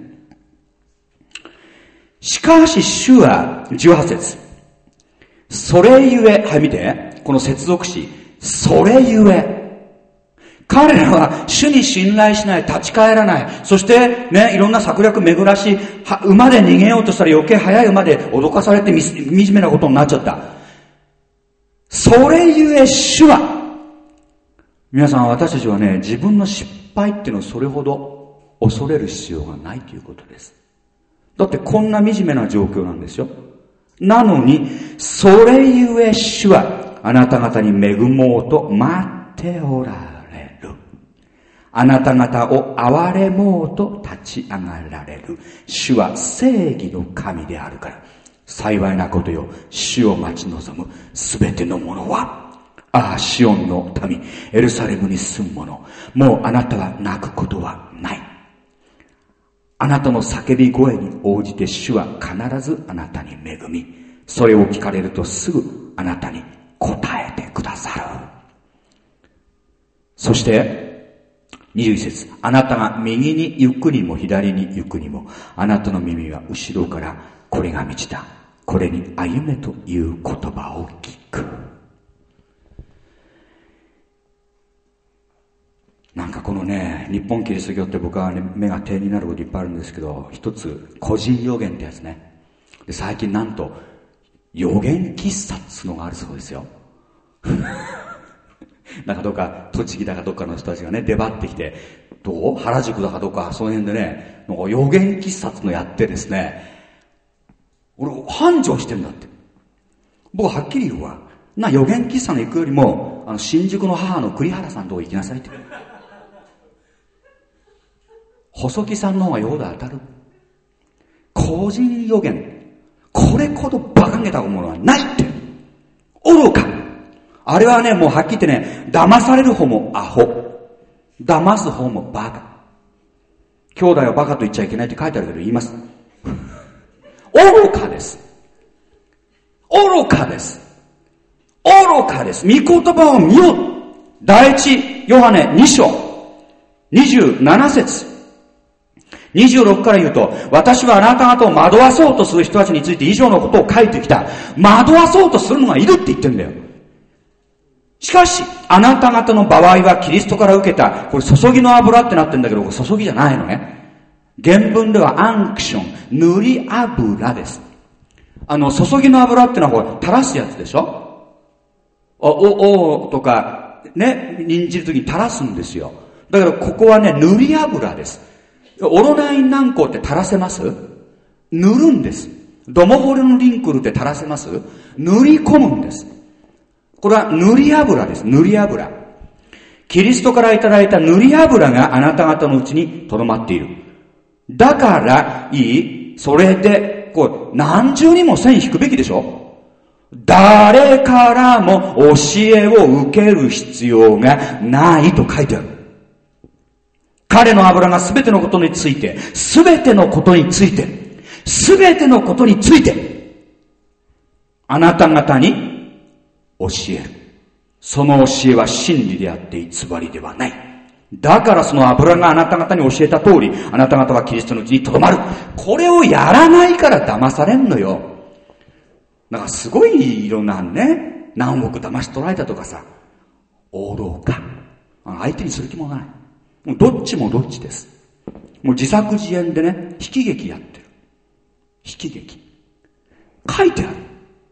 Speaker 2: しかし主は、じゅうはち節。それゆえ、はい見て、この接続詞。それゆえ。彼らは主に信頼しない、立ち返らない。そしてね、いろんな策略巡らし、馬で逃げようとしたら余計速い馬で脅かされて惨めなことになっちゃった。それゆえ主は、皆さん私たちはね、自分の失敗っていうのをそれほど恐れる必要がないということです。だってこんな惨めな状況なんですよ。なのに、それゆえ主はあなた方に恵もうと待っておられる。あなた方を憐れもうと立ち上がられる。主は正義の神であるから。幸いなことよ、主を待ち望むすべてのものは、ああ、シオンの民、エルサレムに住む者、もうあなたは泣くことはない。 あなたの叫び声に応じて主は必ずあなたに恵み、それを聞かれるとすぐあなたに答えてくださる。そしてにじゅういっ節、あなたが右に行くにも左に行くにも、あなたの耳は後ろからこれが道だ、これに歩めという言葉を聞く。なんかこのね、日本キリスト教って僕はね、目が点になることいっぱいあるんですけど、一つ個人予言ってやつね。で最近なんと予言喫茶っつうのがあるそうですよ。なんかどっか栃木だかどっかの人たちがね出張ってきて、どう原宿だかどっかその辺でね、なんか予言喫茶っつうのやってですね、俺繁盛してんだって。僕はっきり言うわ。な予言喫茶の行くよりも、あの新宿の母の栗原さんのとこ行きなさいって。細木さんの方がよほど当たる。個人予言、これほど馬鹿げたものはないって。愚か。あれはね、もうはっきり言ってね、騙される方もアホ、騙す方もバカ。兄弟はバカと言っちゃいけないって書いてあるけど言います。愚かです。愚かです。愚かです。御言葉を見よ。第一ヨハネに章にじゅうなな節、にじゅうろくから言うと、私はあなた方を惑わそうとする人たちについて以上のことを書いてきた。惑わそうとするのがいるって言ってんだよ。しかしあなた方の場合はキリストから受けた、これ注ぎの油ってなってんだけど、これ注ぎじゃないのね。原文ではアンクション、塗り油です。あの注ぎの油ってのはこれ垂らすやつでしょ。おおおとかね、任じるときに垂らすんですよ。だからここはね、塗り油です。オロナイン軟膏って垂らせます？塗るんです。ドモホルンリンクルって垂らせます？塗り込むんです。これは塗り油です。塗り油。キリストからいただいた塗り油があなた方のうちに留まっている。だからいい、それでこう何重にも線引くべきでしょ。誰からも教えを受ける必要がないと書いてある。彼の油がすべてのことについて、すべてのことについて、すべてのことについて、あなた方に教える。その教えは真理であって偽りではない。だからその油があなた方に教えた通り、あなた方はキリストのうちにとどまる。これをやらないから騙されんのよ。だからすごいいろんなね、何億騙し取られたとかさ、愚か。相手にする気もない。もうどっちもどっちです。もう自作自演でね、引き劇やってる。引き劇。書いてある。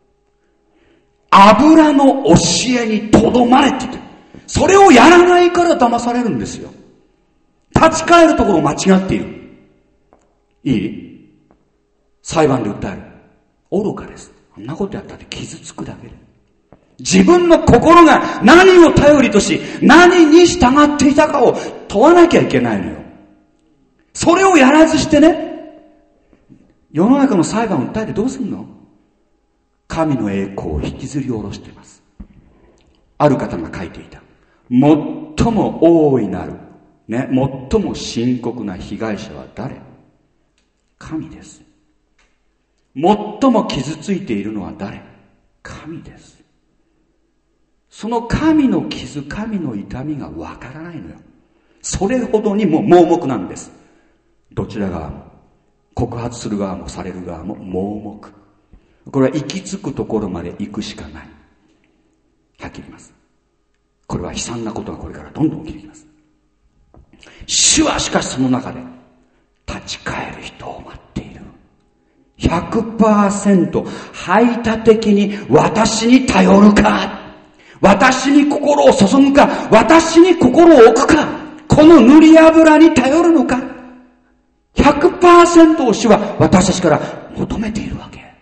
Speaker 2: 油の教えにとどまれって言ってる。それをやらないから騙されるんですよ。立ち返るところを間違っている。いい？裁判で訴える。愚かです。こんなことやったって傷つくだけで。自分の心が何を頼りとし、何に従っていたかを問わなきゃいけないのよ。それをやらずしてね、世の中の裁判を訴えてどうすんの？神の栄光を引きずり下ろしています。ある方が書いていた。最も大いなる、ね、最も深刻な被害者は誰？神です。最も傷ついているのは誰？神です。その神の傷、神の痛みがわからないのよ。それほどにも盲目なんです。どちら側も、告発する側もされる側も盲目。これは行き着くところまで行くしかない。はっきり言います。これは悲惨なことがこれからどんどん起きてきます。主はしかしその中で立ち返る人を待っている。ひゃくパーセント 排他的に私に頼るか、私に心を注ぐか、私に心を置くか、この塗り油に頼るのか、 ひゃくパーセント を主は私たちから求めているわけ。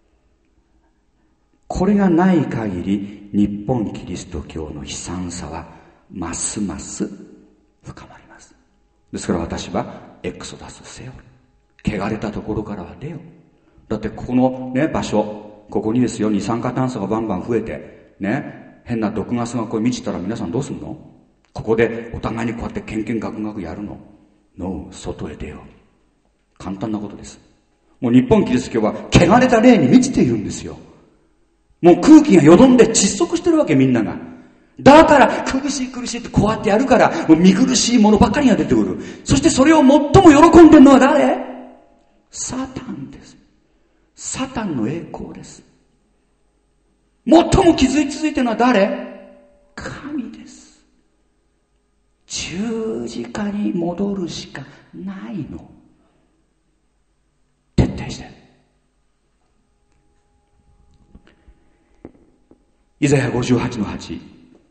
Speaker 2: これがない限り日本キリスト教の悲惨さはますます深まります。ですから私はエクソダスせよ、汚れたところからは出よ。だってここのね場所、ここにですよ、二酸化炭素がバンバン増えてね、変な毒ガスがこう満ちたら皆さんどうすんの？ここでお互いにこうやってケンケンガクガクやるの？ノー、外へ出よう。 簡単なことです。もう日本キリスト教は汚れた霊に満ちているんですよ。もう空気がよどんで窒息してるわけ、みんなが。だから苦しい苦しいってこうやってやるから、もう見苦しいものばっかりが出てくる。そしてそれを最も喜んでるのは誰？サタンです。サタンの栄光です。最も傷ついてるのは誰？神です。十字架に戻るしかないの。徹底して。イザヤごじゅうはちのはち。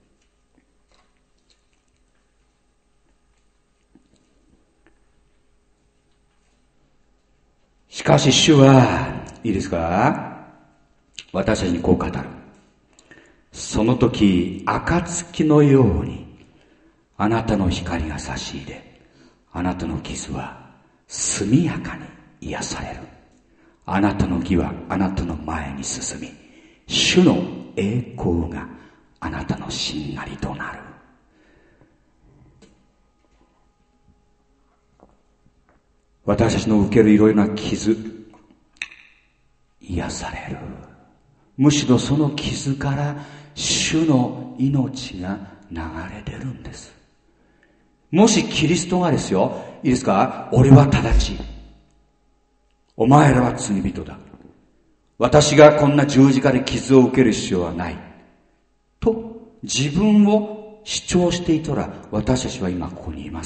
Speaker 2: しかし主は、いいですか？私たちにこう語る。その時、暁のように、あなたの光が差し入れ、あなたの傷は速やかに癒される。あなたの義はあなたの前に進み、主の栄光があなたのしんがりとなる。私たちの受けるいろいろな傷、癒される。むしろその傷から主の命が流れ出るんです。もしキリストがですよ、いいですか？俺は正しい。お前らは罪人だ。私がこんな十字架で傷を受ける必要はない。と自分を主張していたら、私たちは今ここにいます？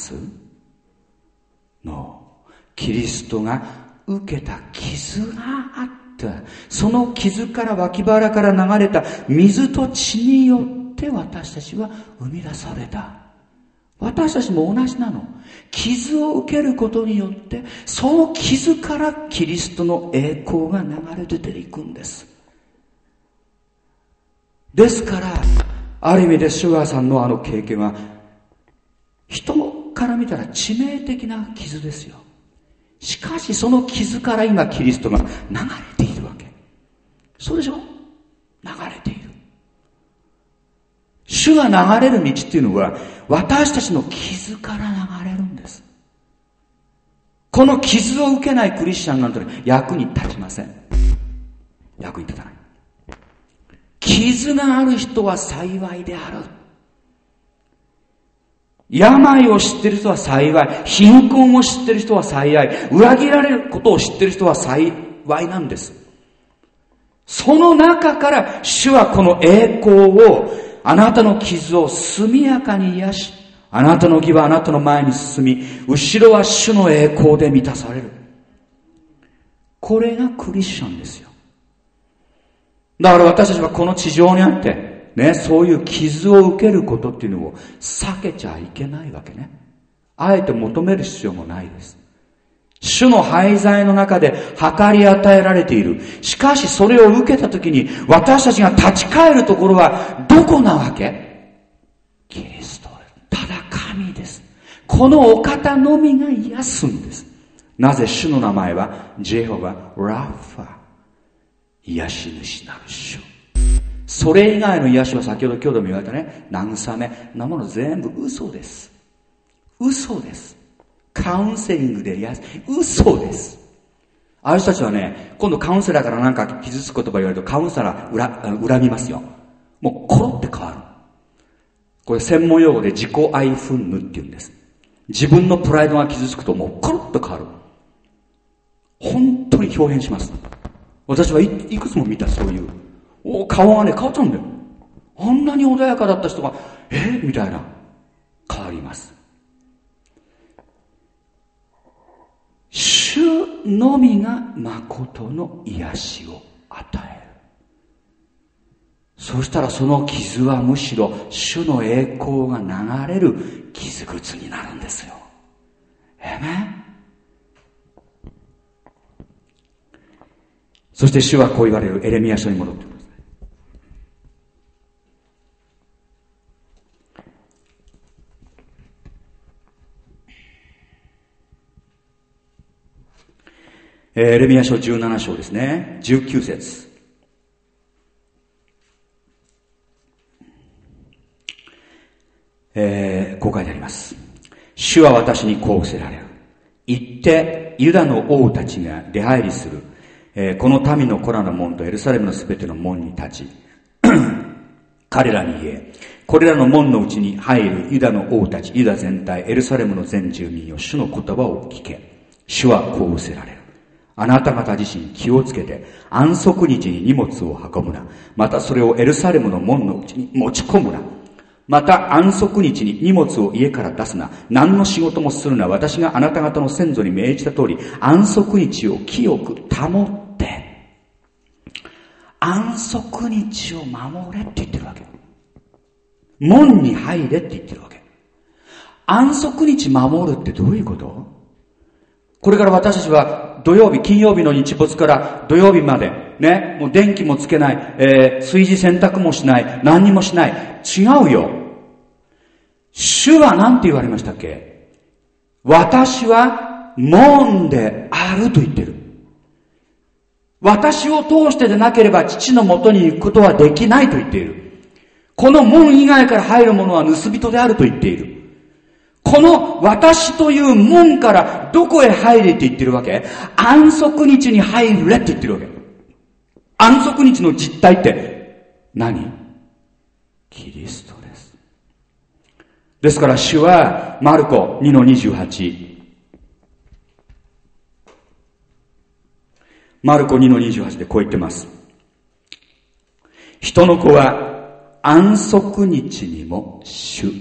Speaker 2: No。キリストが受けた傷があった。その傷から脇腹から流れた水と血によって私たちは生み出された。私たちも同じなの。傷を受けることによって、その傷からキリストの栄光が流れ出ていくんです。ですから、ある意味でシュガーさんのあの経験は、人から見たら致命的な傷ですよ。しかしその傷から今キリストが流れているわけ。そうでしょ？流れている。主が流れる道っていうのは、私たちの傷から流れるんです。この傷を受けないクリスチャンなんて役に立ちません。役に立たない。傷がある人は幸いである。病を知っている人は幸い。貧困を知っている人は幸い。裏切られることを知っている人は幸いなんです。その中から主はこの栄光を、あなたの傷を速やかに癒し、あなたの義はあなたの前に進み、後ろは主の栄光で満たされる。これがクリスチャンですよ。だから私たちはこの地上にあって、ね、そういう傷を受けることっていうのを避けちゃいけないわけね。あえて求める必要もないです。主の廃材の中で計り与えられている。しかしそれを受けたときに私たちが立ち返るところはどこなわけ？キリスト。ただ神です。このお方のみが癒すんです。なぜ？主の名前はジェホバ・ラファ。癒し主なる主。それ以外の癒しは先ほど今日でも言われたね、慰めなもの全部嘘です。嘘です。カウンセリングで癒す。嘘です。ああいう人たちはね、今度カウンセラーからなんか傷つく言葉言われるとカウンセラー恨、恨みますよ。もうコロって変わる。これ専門用語で自己愛憤怒って言うんです。自分のプライドが傷つくともうコロッと変わる。本当に表現します。私はい、いくつも見たそういう。お顔がね変わったんだよ。あんなに穏やかだった人がえみたいな変わります。主のみが誠の癒しを与える。そしたらその傷はむしろ主の栄光が流れる傷口になるんですよ。えめ、そして主はこう言われる。エレミヤ書に戻ってください。エレミヤ書じゅうなな章ですね。じゅうきゅう節。えー、こう書いてあります。主は私にこう仰せられる。行ってユダの王たちが出入りする、えー、この民の子らの門とエルサレムのすべての門に立ち彼らに言え、これらの門のうちに入るユダの王たち、ユダ全体、エルサレムの全住民よ、主の言葉を聞け。主はこう仰せられる。あなた方自身気をつけて、安息日に荷物を運ぶな。またそれをエルサレムの門のうちに持ち込むな。また安息日に荷物を家から出すな。何の仕事もするな。私があなた方の先祖に命じた通り、安息日を清く保って、安息日を守れって言ってるわけ。門に入れって言ってるわけ。安息日守るってどういうこと？これから私たちは土曜日、金曜日の日没から土曜日まで、ね、もう電気もつけない、えー、炊事洗濯もしない、何にもしない。違うよ。主は何て言われましたっけ？私は門であると言ってる。私を通してでなければ父のもとに行くことはできないと言っている。この門以外から入る者は盗人であると言っている。この私という門からどこへ入れって言ってるわけ？安息日に入れって言ってるわけ。安息日の実態って何？キリストです。ですから主はマルコにのにじゅうはち、マルコにのにじゅうはちでこう言ってます。人の子は安息日にも主。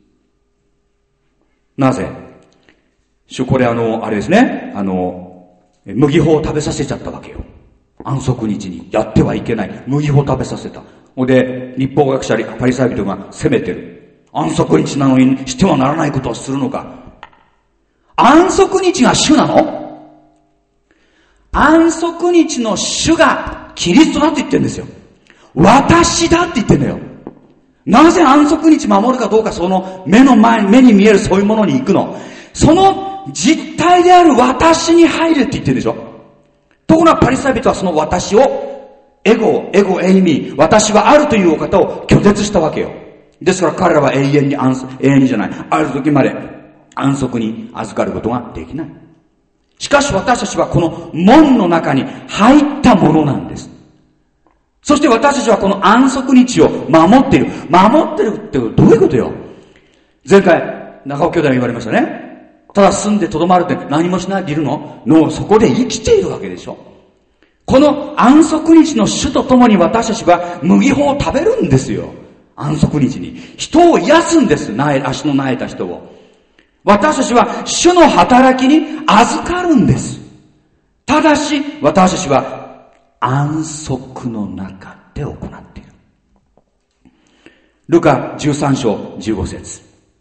Speaker 2: なぜ？主、これあの、あれですね、あの、麦穂を食べさせちゃったわけよ。安息日にやってはいけない。麦穂を食べさせた。ほんで、立法学者、パリサイ人が責めてる。安息日なのにしてはならないことをするのか。安息日が主なの？安息日の主がキリストだって言ってるんですよ。私だって言ってるんだよ。なぜ安息日守るかどうか、その目の前、目に見えるそういうものに行くの？その実体である私に入れって言ってるでしょ。ところがパリサイ人はその私を、エゴ、エゴ、エイミー、私はあるというお方を拒絶したわけよ。ですから彼らは永遠に安、永遠にじゃない、ある時まで安息に預かることができない。しかし私たちはこの門の中に入ったものなんです。そして私たちはこの安息日を守っている。守ってるってどういうことよ？前回、中尾兄弟が言われましたね。ただ住んでとどまるって何もしないでいるの？の、そこで生きているわけでしょ。この安息日の主と共に私たちは麦穂を食べるんですよ。安息日に。人を癒すんです。足の苗えた人を。私たちは主の働きに預かるんです。ただし、私たちは安息の中で行っている。ルカじゅうさん章じゅうご節。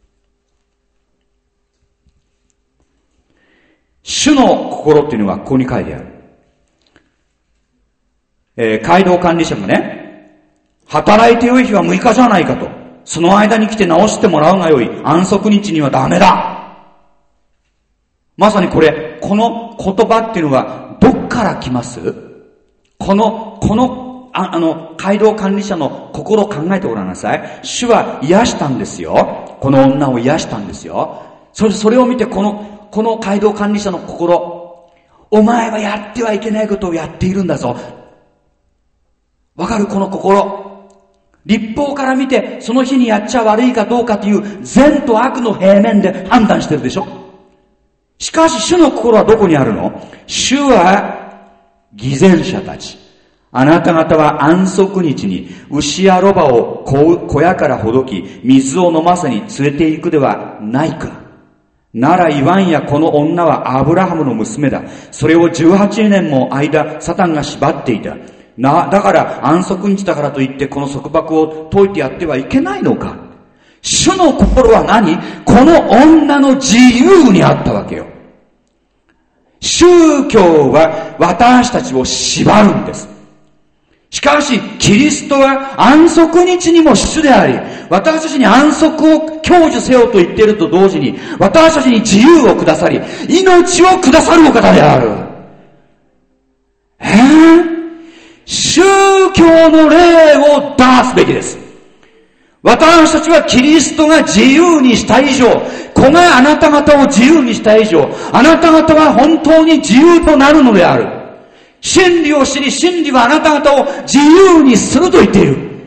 Speaker 2: 主の心っていうのはここに書いてある。えー、街道管理者がね、働いてよい日はむいかじゃないかと。その間に来て直してもらうがよい。安息日にはダメだ。まさにこれ、この言葉っていうのはどっから来ます？この、この、あ, あの、街道管理者の心を考えてごらんなさい。主は癒したんですよ。この女を癒したんですよ。それ、それを見てこの、この街道管理者の心、お前はやってはいけないことをやっているんだぞ。わかる？この心。立法から見て、その日にやっちゃ悪いかどうかという善と悪の平面で判断してるでしょ。しかし主の心はどこにあるの？主は偽善者たち。あなた方は安息日に牛やロバを小屋からほどき、水を飲ませに連れて行くではないか。なら言わんや、この女はアブラハムの娘だ。それをじゅうはちねんも間、サタンが縛っていた。な、だから安息日だからといってこの束縛を解いてやってはいけないのか。主の心は何？この女の自由にあったわけよ。宗教は私たちを縛るんです。しかし、キリストは安息日にも主であり、私たちに安息を享受せよと言っていると同時に、私たちに自由をくださり、命をくださるお方である。えー、宗教の霊を出すべきです。 私たちはキリストが自由にした以上、子があなた方を自由にした以上、あなた方は本当に自由となるのである。真理を知り、真理はあなた方を自由にすると言っている。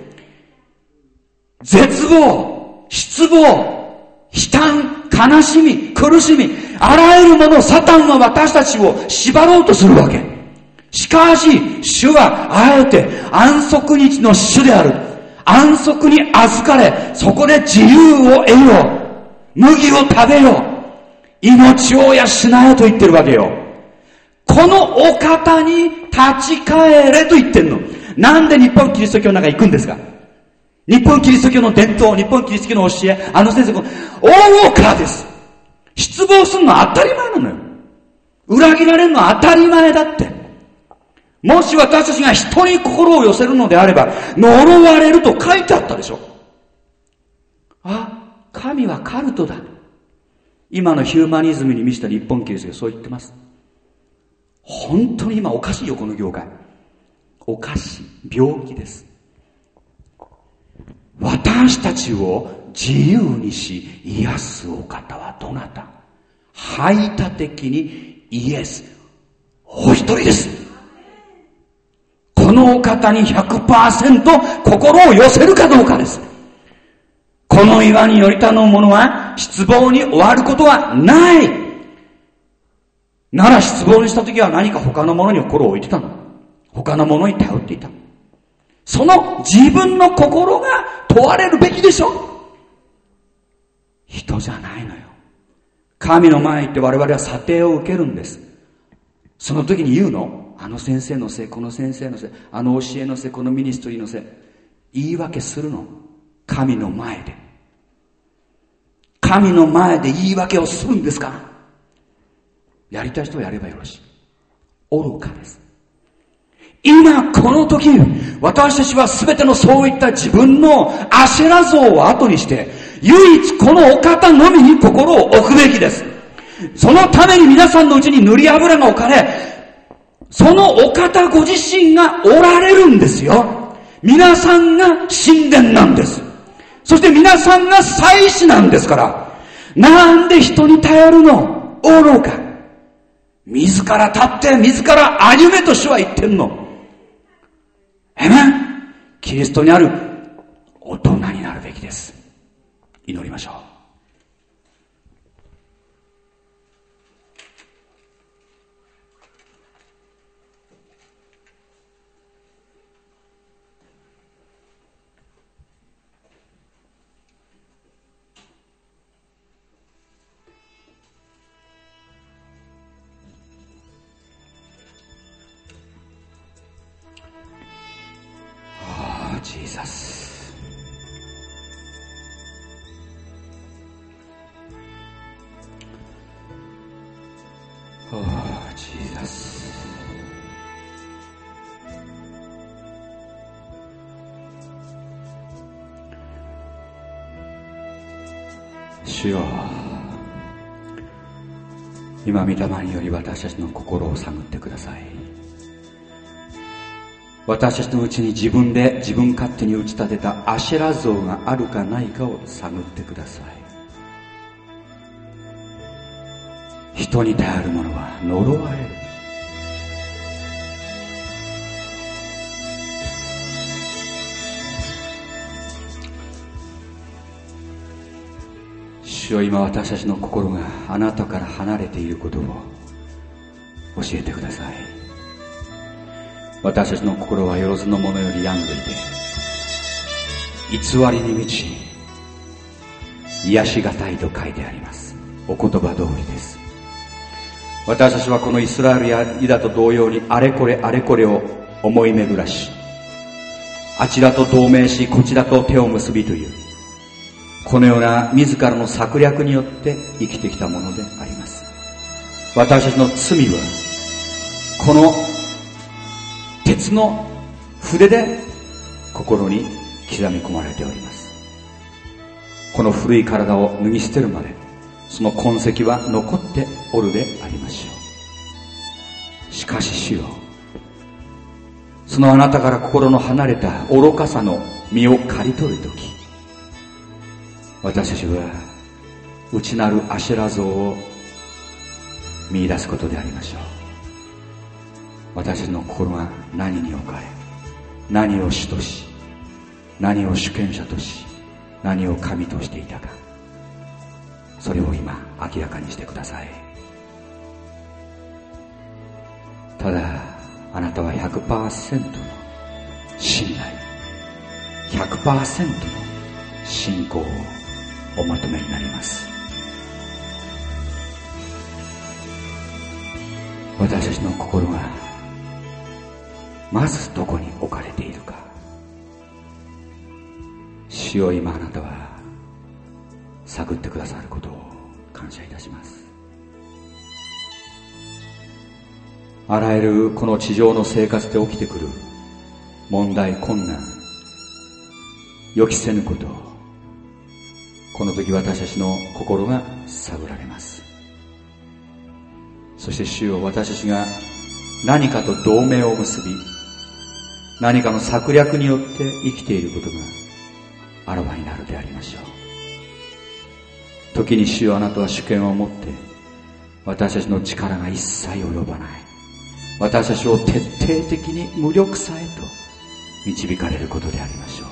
Speaker 2: 絶望、失望、悲嘆、悲しみ、苦しみ、あらゆるもの、サタンは私たちを縛ろうとするわけ。しかし、主はあえて安息日の主である。安息に預かれ、そこで自由を得よう。麦を食べよう。命を養えと言ってるわけよ。このお方に立ち返れと言ってんの。なんで日本キリスト教の中行くんですか？日本キリスト教の伝統、日本キリスト教の教え、あの先生、大からです。失望するのは当たり前なのよ。裏切られるのは当たり前だって。もし私たちが人に心を寄せるのであれば、呪われると書いてあったでしょ。あ、神はカルトだ。今のヒューマニズムに満ちた日本キリスト教そう言ってます。本当に今おかしいよ、この業界。おかしい。病気です。私たちを自由にし癒すお方はどなた？排他的にイエスお一人です。このお方に ひゃくパーセント 心を寄せるかどうかです。この岩により頼む者は失望に終わることはない。なら失望にしたときは何か他のものに心を置いてたの。他のものに頼っていた。その自分の心が問われるべきでしょ。人じゃないのよ。神の前に行って我々は査定を受けるんです。その時に言うの？あの先生のせい、この先生のせい、あの教えのせい、このミニストリーのせい。言い訳するの。神の前で。神の前で言い訳をするんですか？やりたい人はやればよろしい。愚かです。今この時、私たちは全てのそういった自分のアシェラ像を後にして、唯一このお方のみに心を置くべきです。そのために皆さんのうちに塗り油が置かれ、そのお方ご自身がおられるんですよ。皆さんが神殿なんです。そして皆さんが祭司なんですから、なんで人に頼るの？愚か。自ら立って自ら歩めと主は言ってんの。えめん、キリストにある大人になるべきです。祈りましょう。ジーザス。おー、ジーザス。主よ、今御霊により私たちの心を探ってください。私たちのうちに自分で自分勝手に打ち立てたアシェラ像があるかないかを探ってください。人に頼る者は呪われる。主よ、今私たちの心があなたから離れていることを教えてください。私たちの心はよろずのものより病んでいて、偽りに満ち癒しがたいと書いてあります。お言葉通りです。私たちはこのイスラエルやユダと同様にあれこれあれこれを思い巡らし、あちらと同盟しこちらと手を結びという、このような自らの策略によって生きてきたものであります。私たちの罪はこの鉄の筆で心に刻み込まれております。この古い体を脱ぎ捨てるまでその痕跡は残っておるでありましょう。しかし主よ、そのあなたから心の離れた愚かさの身を刈り取るとき、 私たちは内なるアシェラ像を見出すことでありましょう。私たちの心が何に置かれ、何を主とし、何を主権者とし、何を神としていたか、それを今明らかにしてください。ただあなたは ひゃくパーセント の信頼、 ひゃくパーセント の信仰をお求めになります。私たちの心がまずどこに置かれているか、主よ、今あなたは探ってくださることを感謝いたします。あらゆるこの地上の生活で起きてくる問題、困難、予期せぬこと、この時私たちの心が探られます。そして主よ、私たちが何かと同盟を結び、何かの策略によって生きていることがあらわになるでありましょう。時に主よ、あなたは主権を持って私たちの力が一切及ばない、私たちを徹底的に無力さへと導かれることでありましょ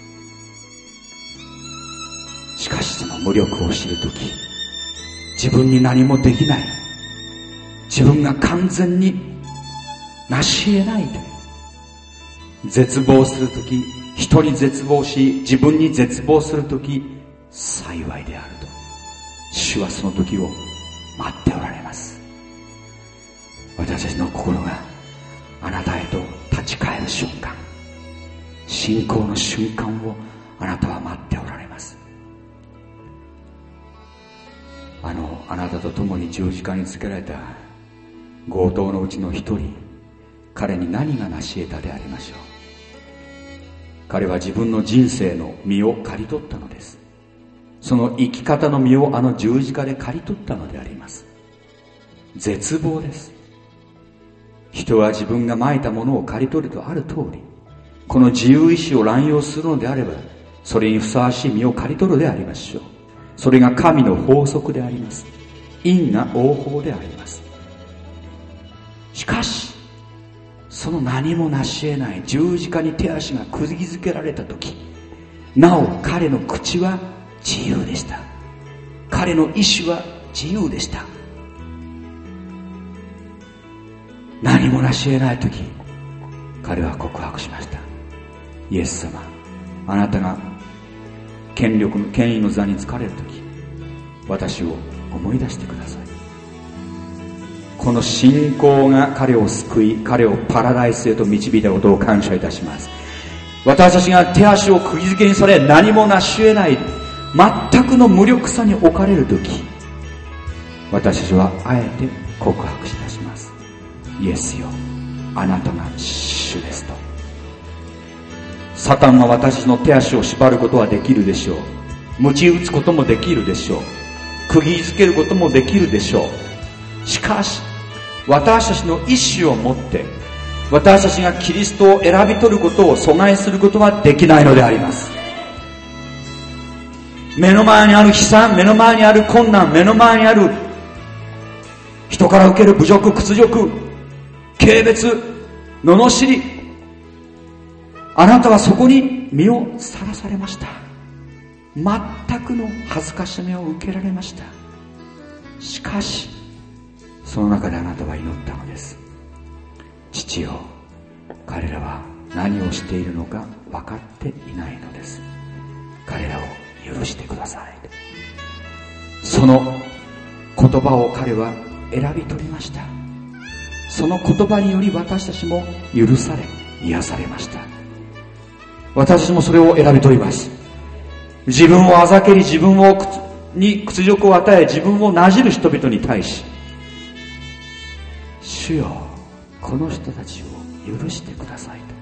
Speaker 2: う。しかしその無力を知るとき、自分に何もできない、自分が完全に成し得ないと絶望するとき、人に絶望し自分に絶望するとき、幸いであると主はその時を待っておられます。私たちの心があなたへと立ち返る瞬間、信仰の瞬間をあなたは待っておられます。あのあなたと共に十字架につけられた強盗のうちの一人、彼に何が成し得たでありましょう。彼は自分の人生の身を刈り取ったのです。その生き方の身をあの十字架で刈り取ったのであります。絶望です。人は自分が蒔いたものを刈り取るとある通り、この自由意志を乱用するのであれば、それにふさわしい身を刈り取るでありましょう。それが神の法則であります。因果応報であります。しかしその何も成し得ない十字架に手足がくぎづけられた時、なお彼の口は自由でした。彼の意志は自由でした。何も成し得ない時、彼は告白しました。イエス様、あなたが権力の権威の座に就かれる時、私を思い出してください。この信仰が彼を救い、彼をパラダイスへと導いたことを感謝いたします。私たちが手足を釘付けにされ、何も成し得ない、全くの無力さに置かれるとき、私たちはあえて告白いたします。イエスよ、あなたが主ですと。サタンは私たちの手足を縛ることはできるでしょう。鞭打つこともできるでしょう。釘付けることもできるでしょう。しかし私たちの意志を持って私たちがキリストを選び取ることを阻害することはできないのであります。目の前にある悲惨、目の前にある困難、目の前にある人から受ける侮辱、屈辱、軽蔑、罵り、あなたはそこに身をさらされました。全くの恥ずかしめを受けられました。しかしその中であなたは祈ったのです。父よ、彼らは何をしているのか分かっていないのです。彼らを許してください。その言葉を彼は選び取りました。その言葉により私たちも許され癒されました。私たちもそれを選び取ります。自分をあざけり、自分をに屈辱を与え、自分をなじる人々に対し、主よ、この人たちを許してくださいと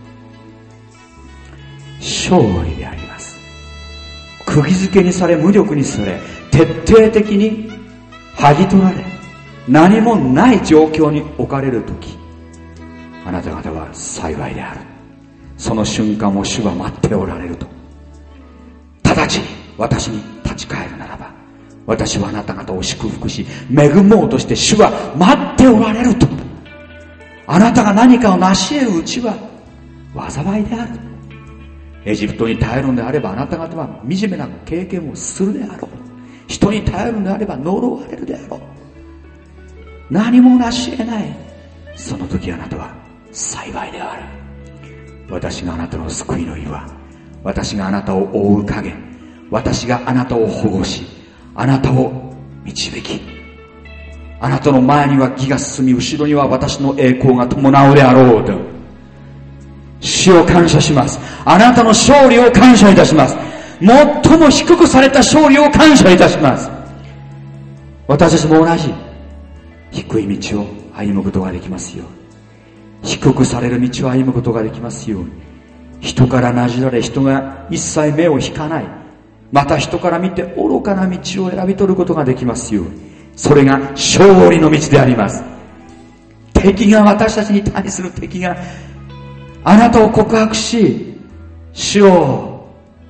Speaker 2: 勝利であります。釘付けにされ、無力にされ、徹底的に剥ぎ取られ、何もない状況に置かれるとき、あなた方は幸いである。その瞬間を主は待っておられると直ちに私に立ち返るならば、私はあなた方を祝福し、恵もうとして主は待っておられると。あなたが何かを成し得るうちは災いである。エジプトに耐えるのであれば、あなた方は惨めな経験をするであろう。人に耐えるのであれば呪われるであろう。何も成し得ない。その時あなたは幸いである。私があなたの救いの岩、私があなたを覆う影、私があなたを保護し、あなたを導き、あなたの前には義が進み、後ろには私の栄光が伴うであろうと。主を感謝します。あなたの勝利を感謝いたします。最も低くされた勝利を感謝いたします。私たちも同じ低い道を歩むことができますように、低くされる道を歩むことができますように、人からなじられ、人が一切目を引かない、また人から見て愚かな道を選び取ることができますように、それが勝利の道であります。敵が、私たちに対する敵があなたを告白し、主よ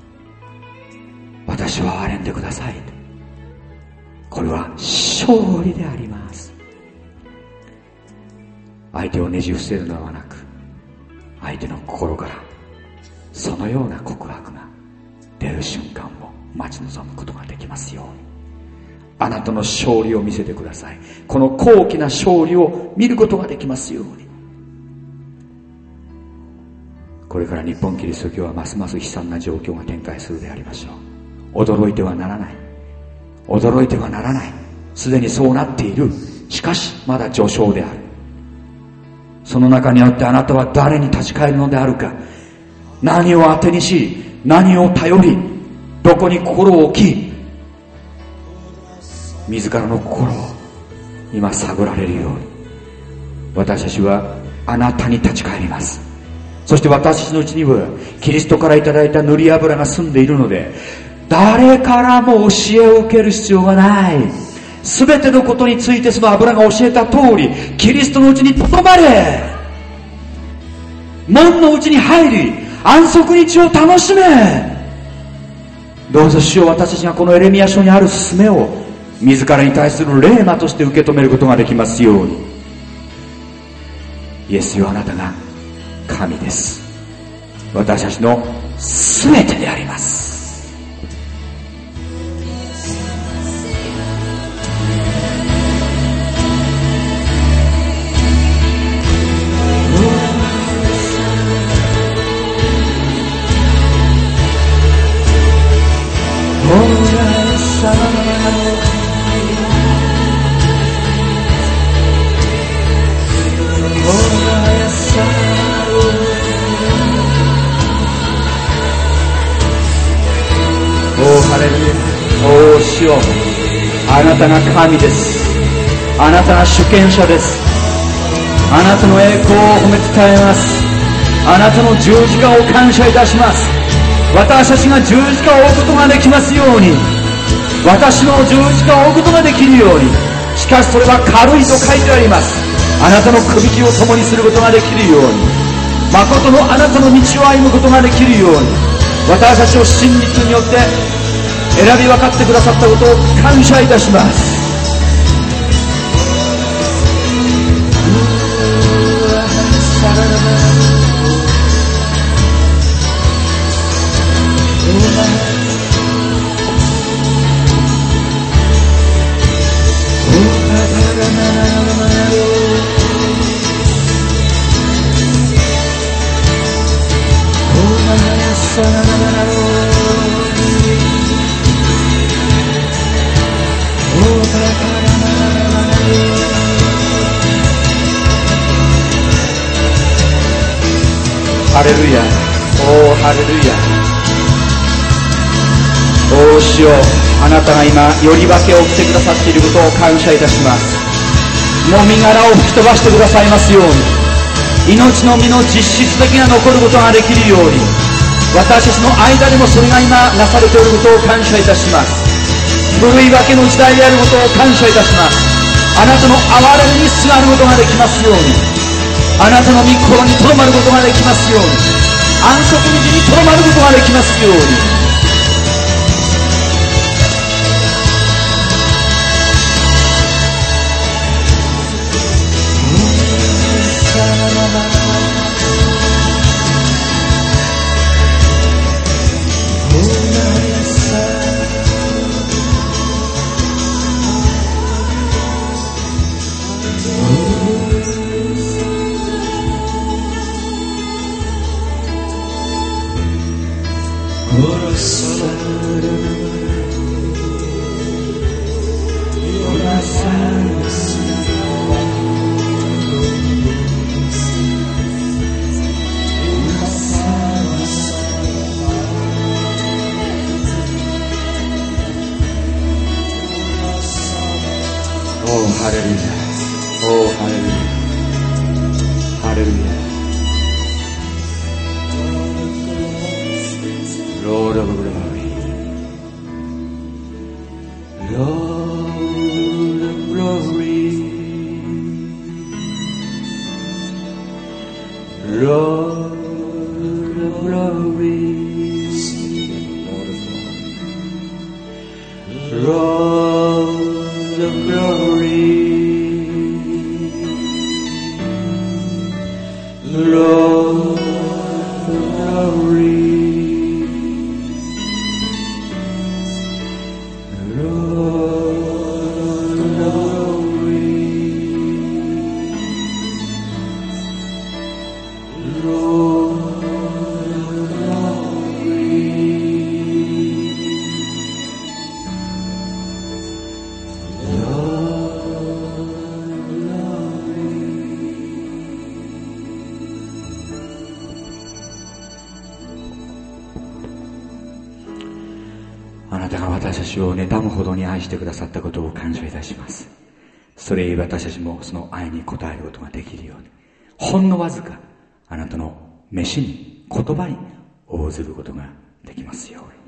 Speaker 2: 私を憐れんでください、これは勝利であります。相手をねじ伏せるのではなく、相手の心からそのような告白が出る瞬間を待ち望むことができますように、あなたの勝利を見せてください。この高貴な勝利を見ることができますように。これから日本キリスト教はますます悲惨な状況が展開するでありましょう。驚いてはならない。驚いてはならない。すでにそうなっている。しかしまだ序章である。その中によってあなたは誰に立ち返るのであるか、何を当てにし、何を頼り、どこに心を置き、自らの心を今探られるように、私たちはあなたに立ち返ります。そして私たちのうちにはキリストからいただいた塗り油が住んでいるので、誰からも教えを受ける必要がない。すべてのことについてその油が教えた通り、キリストのうちにとどまれ、門のうちに入り、安息日を楽しめ。どうぞ主よ、私たちがこのエレミヤ書にある勧めを自らに対する霊魔として受け止めることができますように。イエスよ、あなたが神です。私たちの全てであります。お主よ、あなたが神です。あなたが主権者です。あなたの栄光を褒め伝えます。あなたの十字架を感謝いたします。私たちが十字架を追うことができますように、私の十字架を追うことができるように。しかしそれは軽いと書いてあります。あなたの首輝を共にすることができるように、誠のあなたの道を歩むことができるように、私たちを真実によって選び分かってくださったことを感謝いたします。ハレルヤ、おーハレルヤ。おー主よ、あなたが今より分けを着てくださっていることを感謝いたします。もみ殻を吹き飛ばしてくださいますように、命の実の実質的が残ることができるように、私たちの間でもそれが今なされていることを感謝いたします。古い分けの時代であることを感謝いたします。あなたの憐れみにすがることができますように、あなたの御心にとどまることができますように、安息日にとどまることができますように。 Oh, hallelujah. Oh, hallelujah. Hallelujah. Lord of glory. Lord of glory. Lord of glory. Lord of glory. Lord of glory.私を妬むほどに愛してくださったことを感謝いたします。それゆえ私たちもその愛に応えることができるように、ほんのわずかあなたの飯に言葉に応ずることができますように。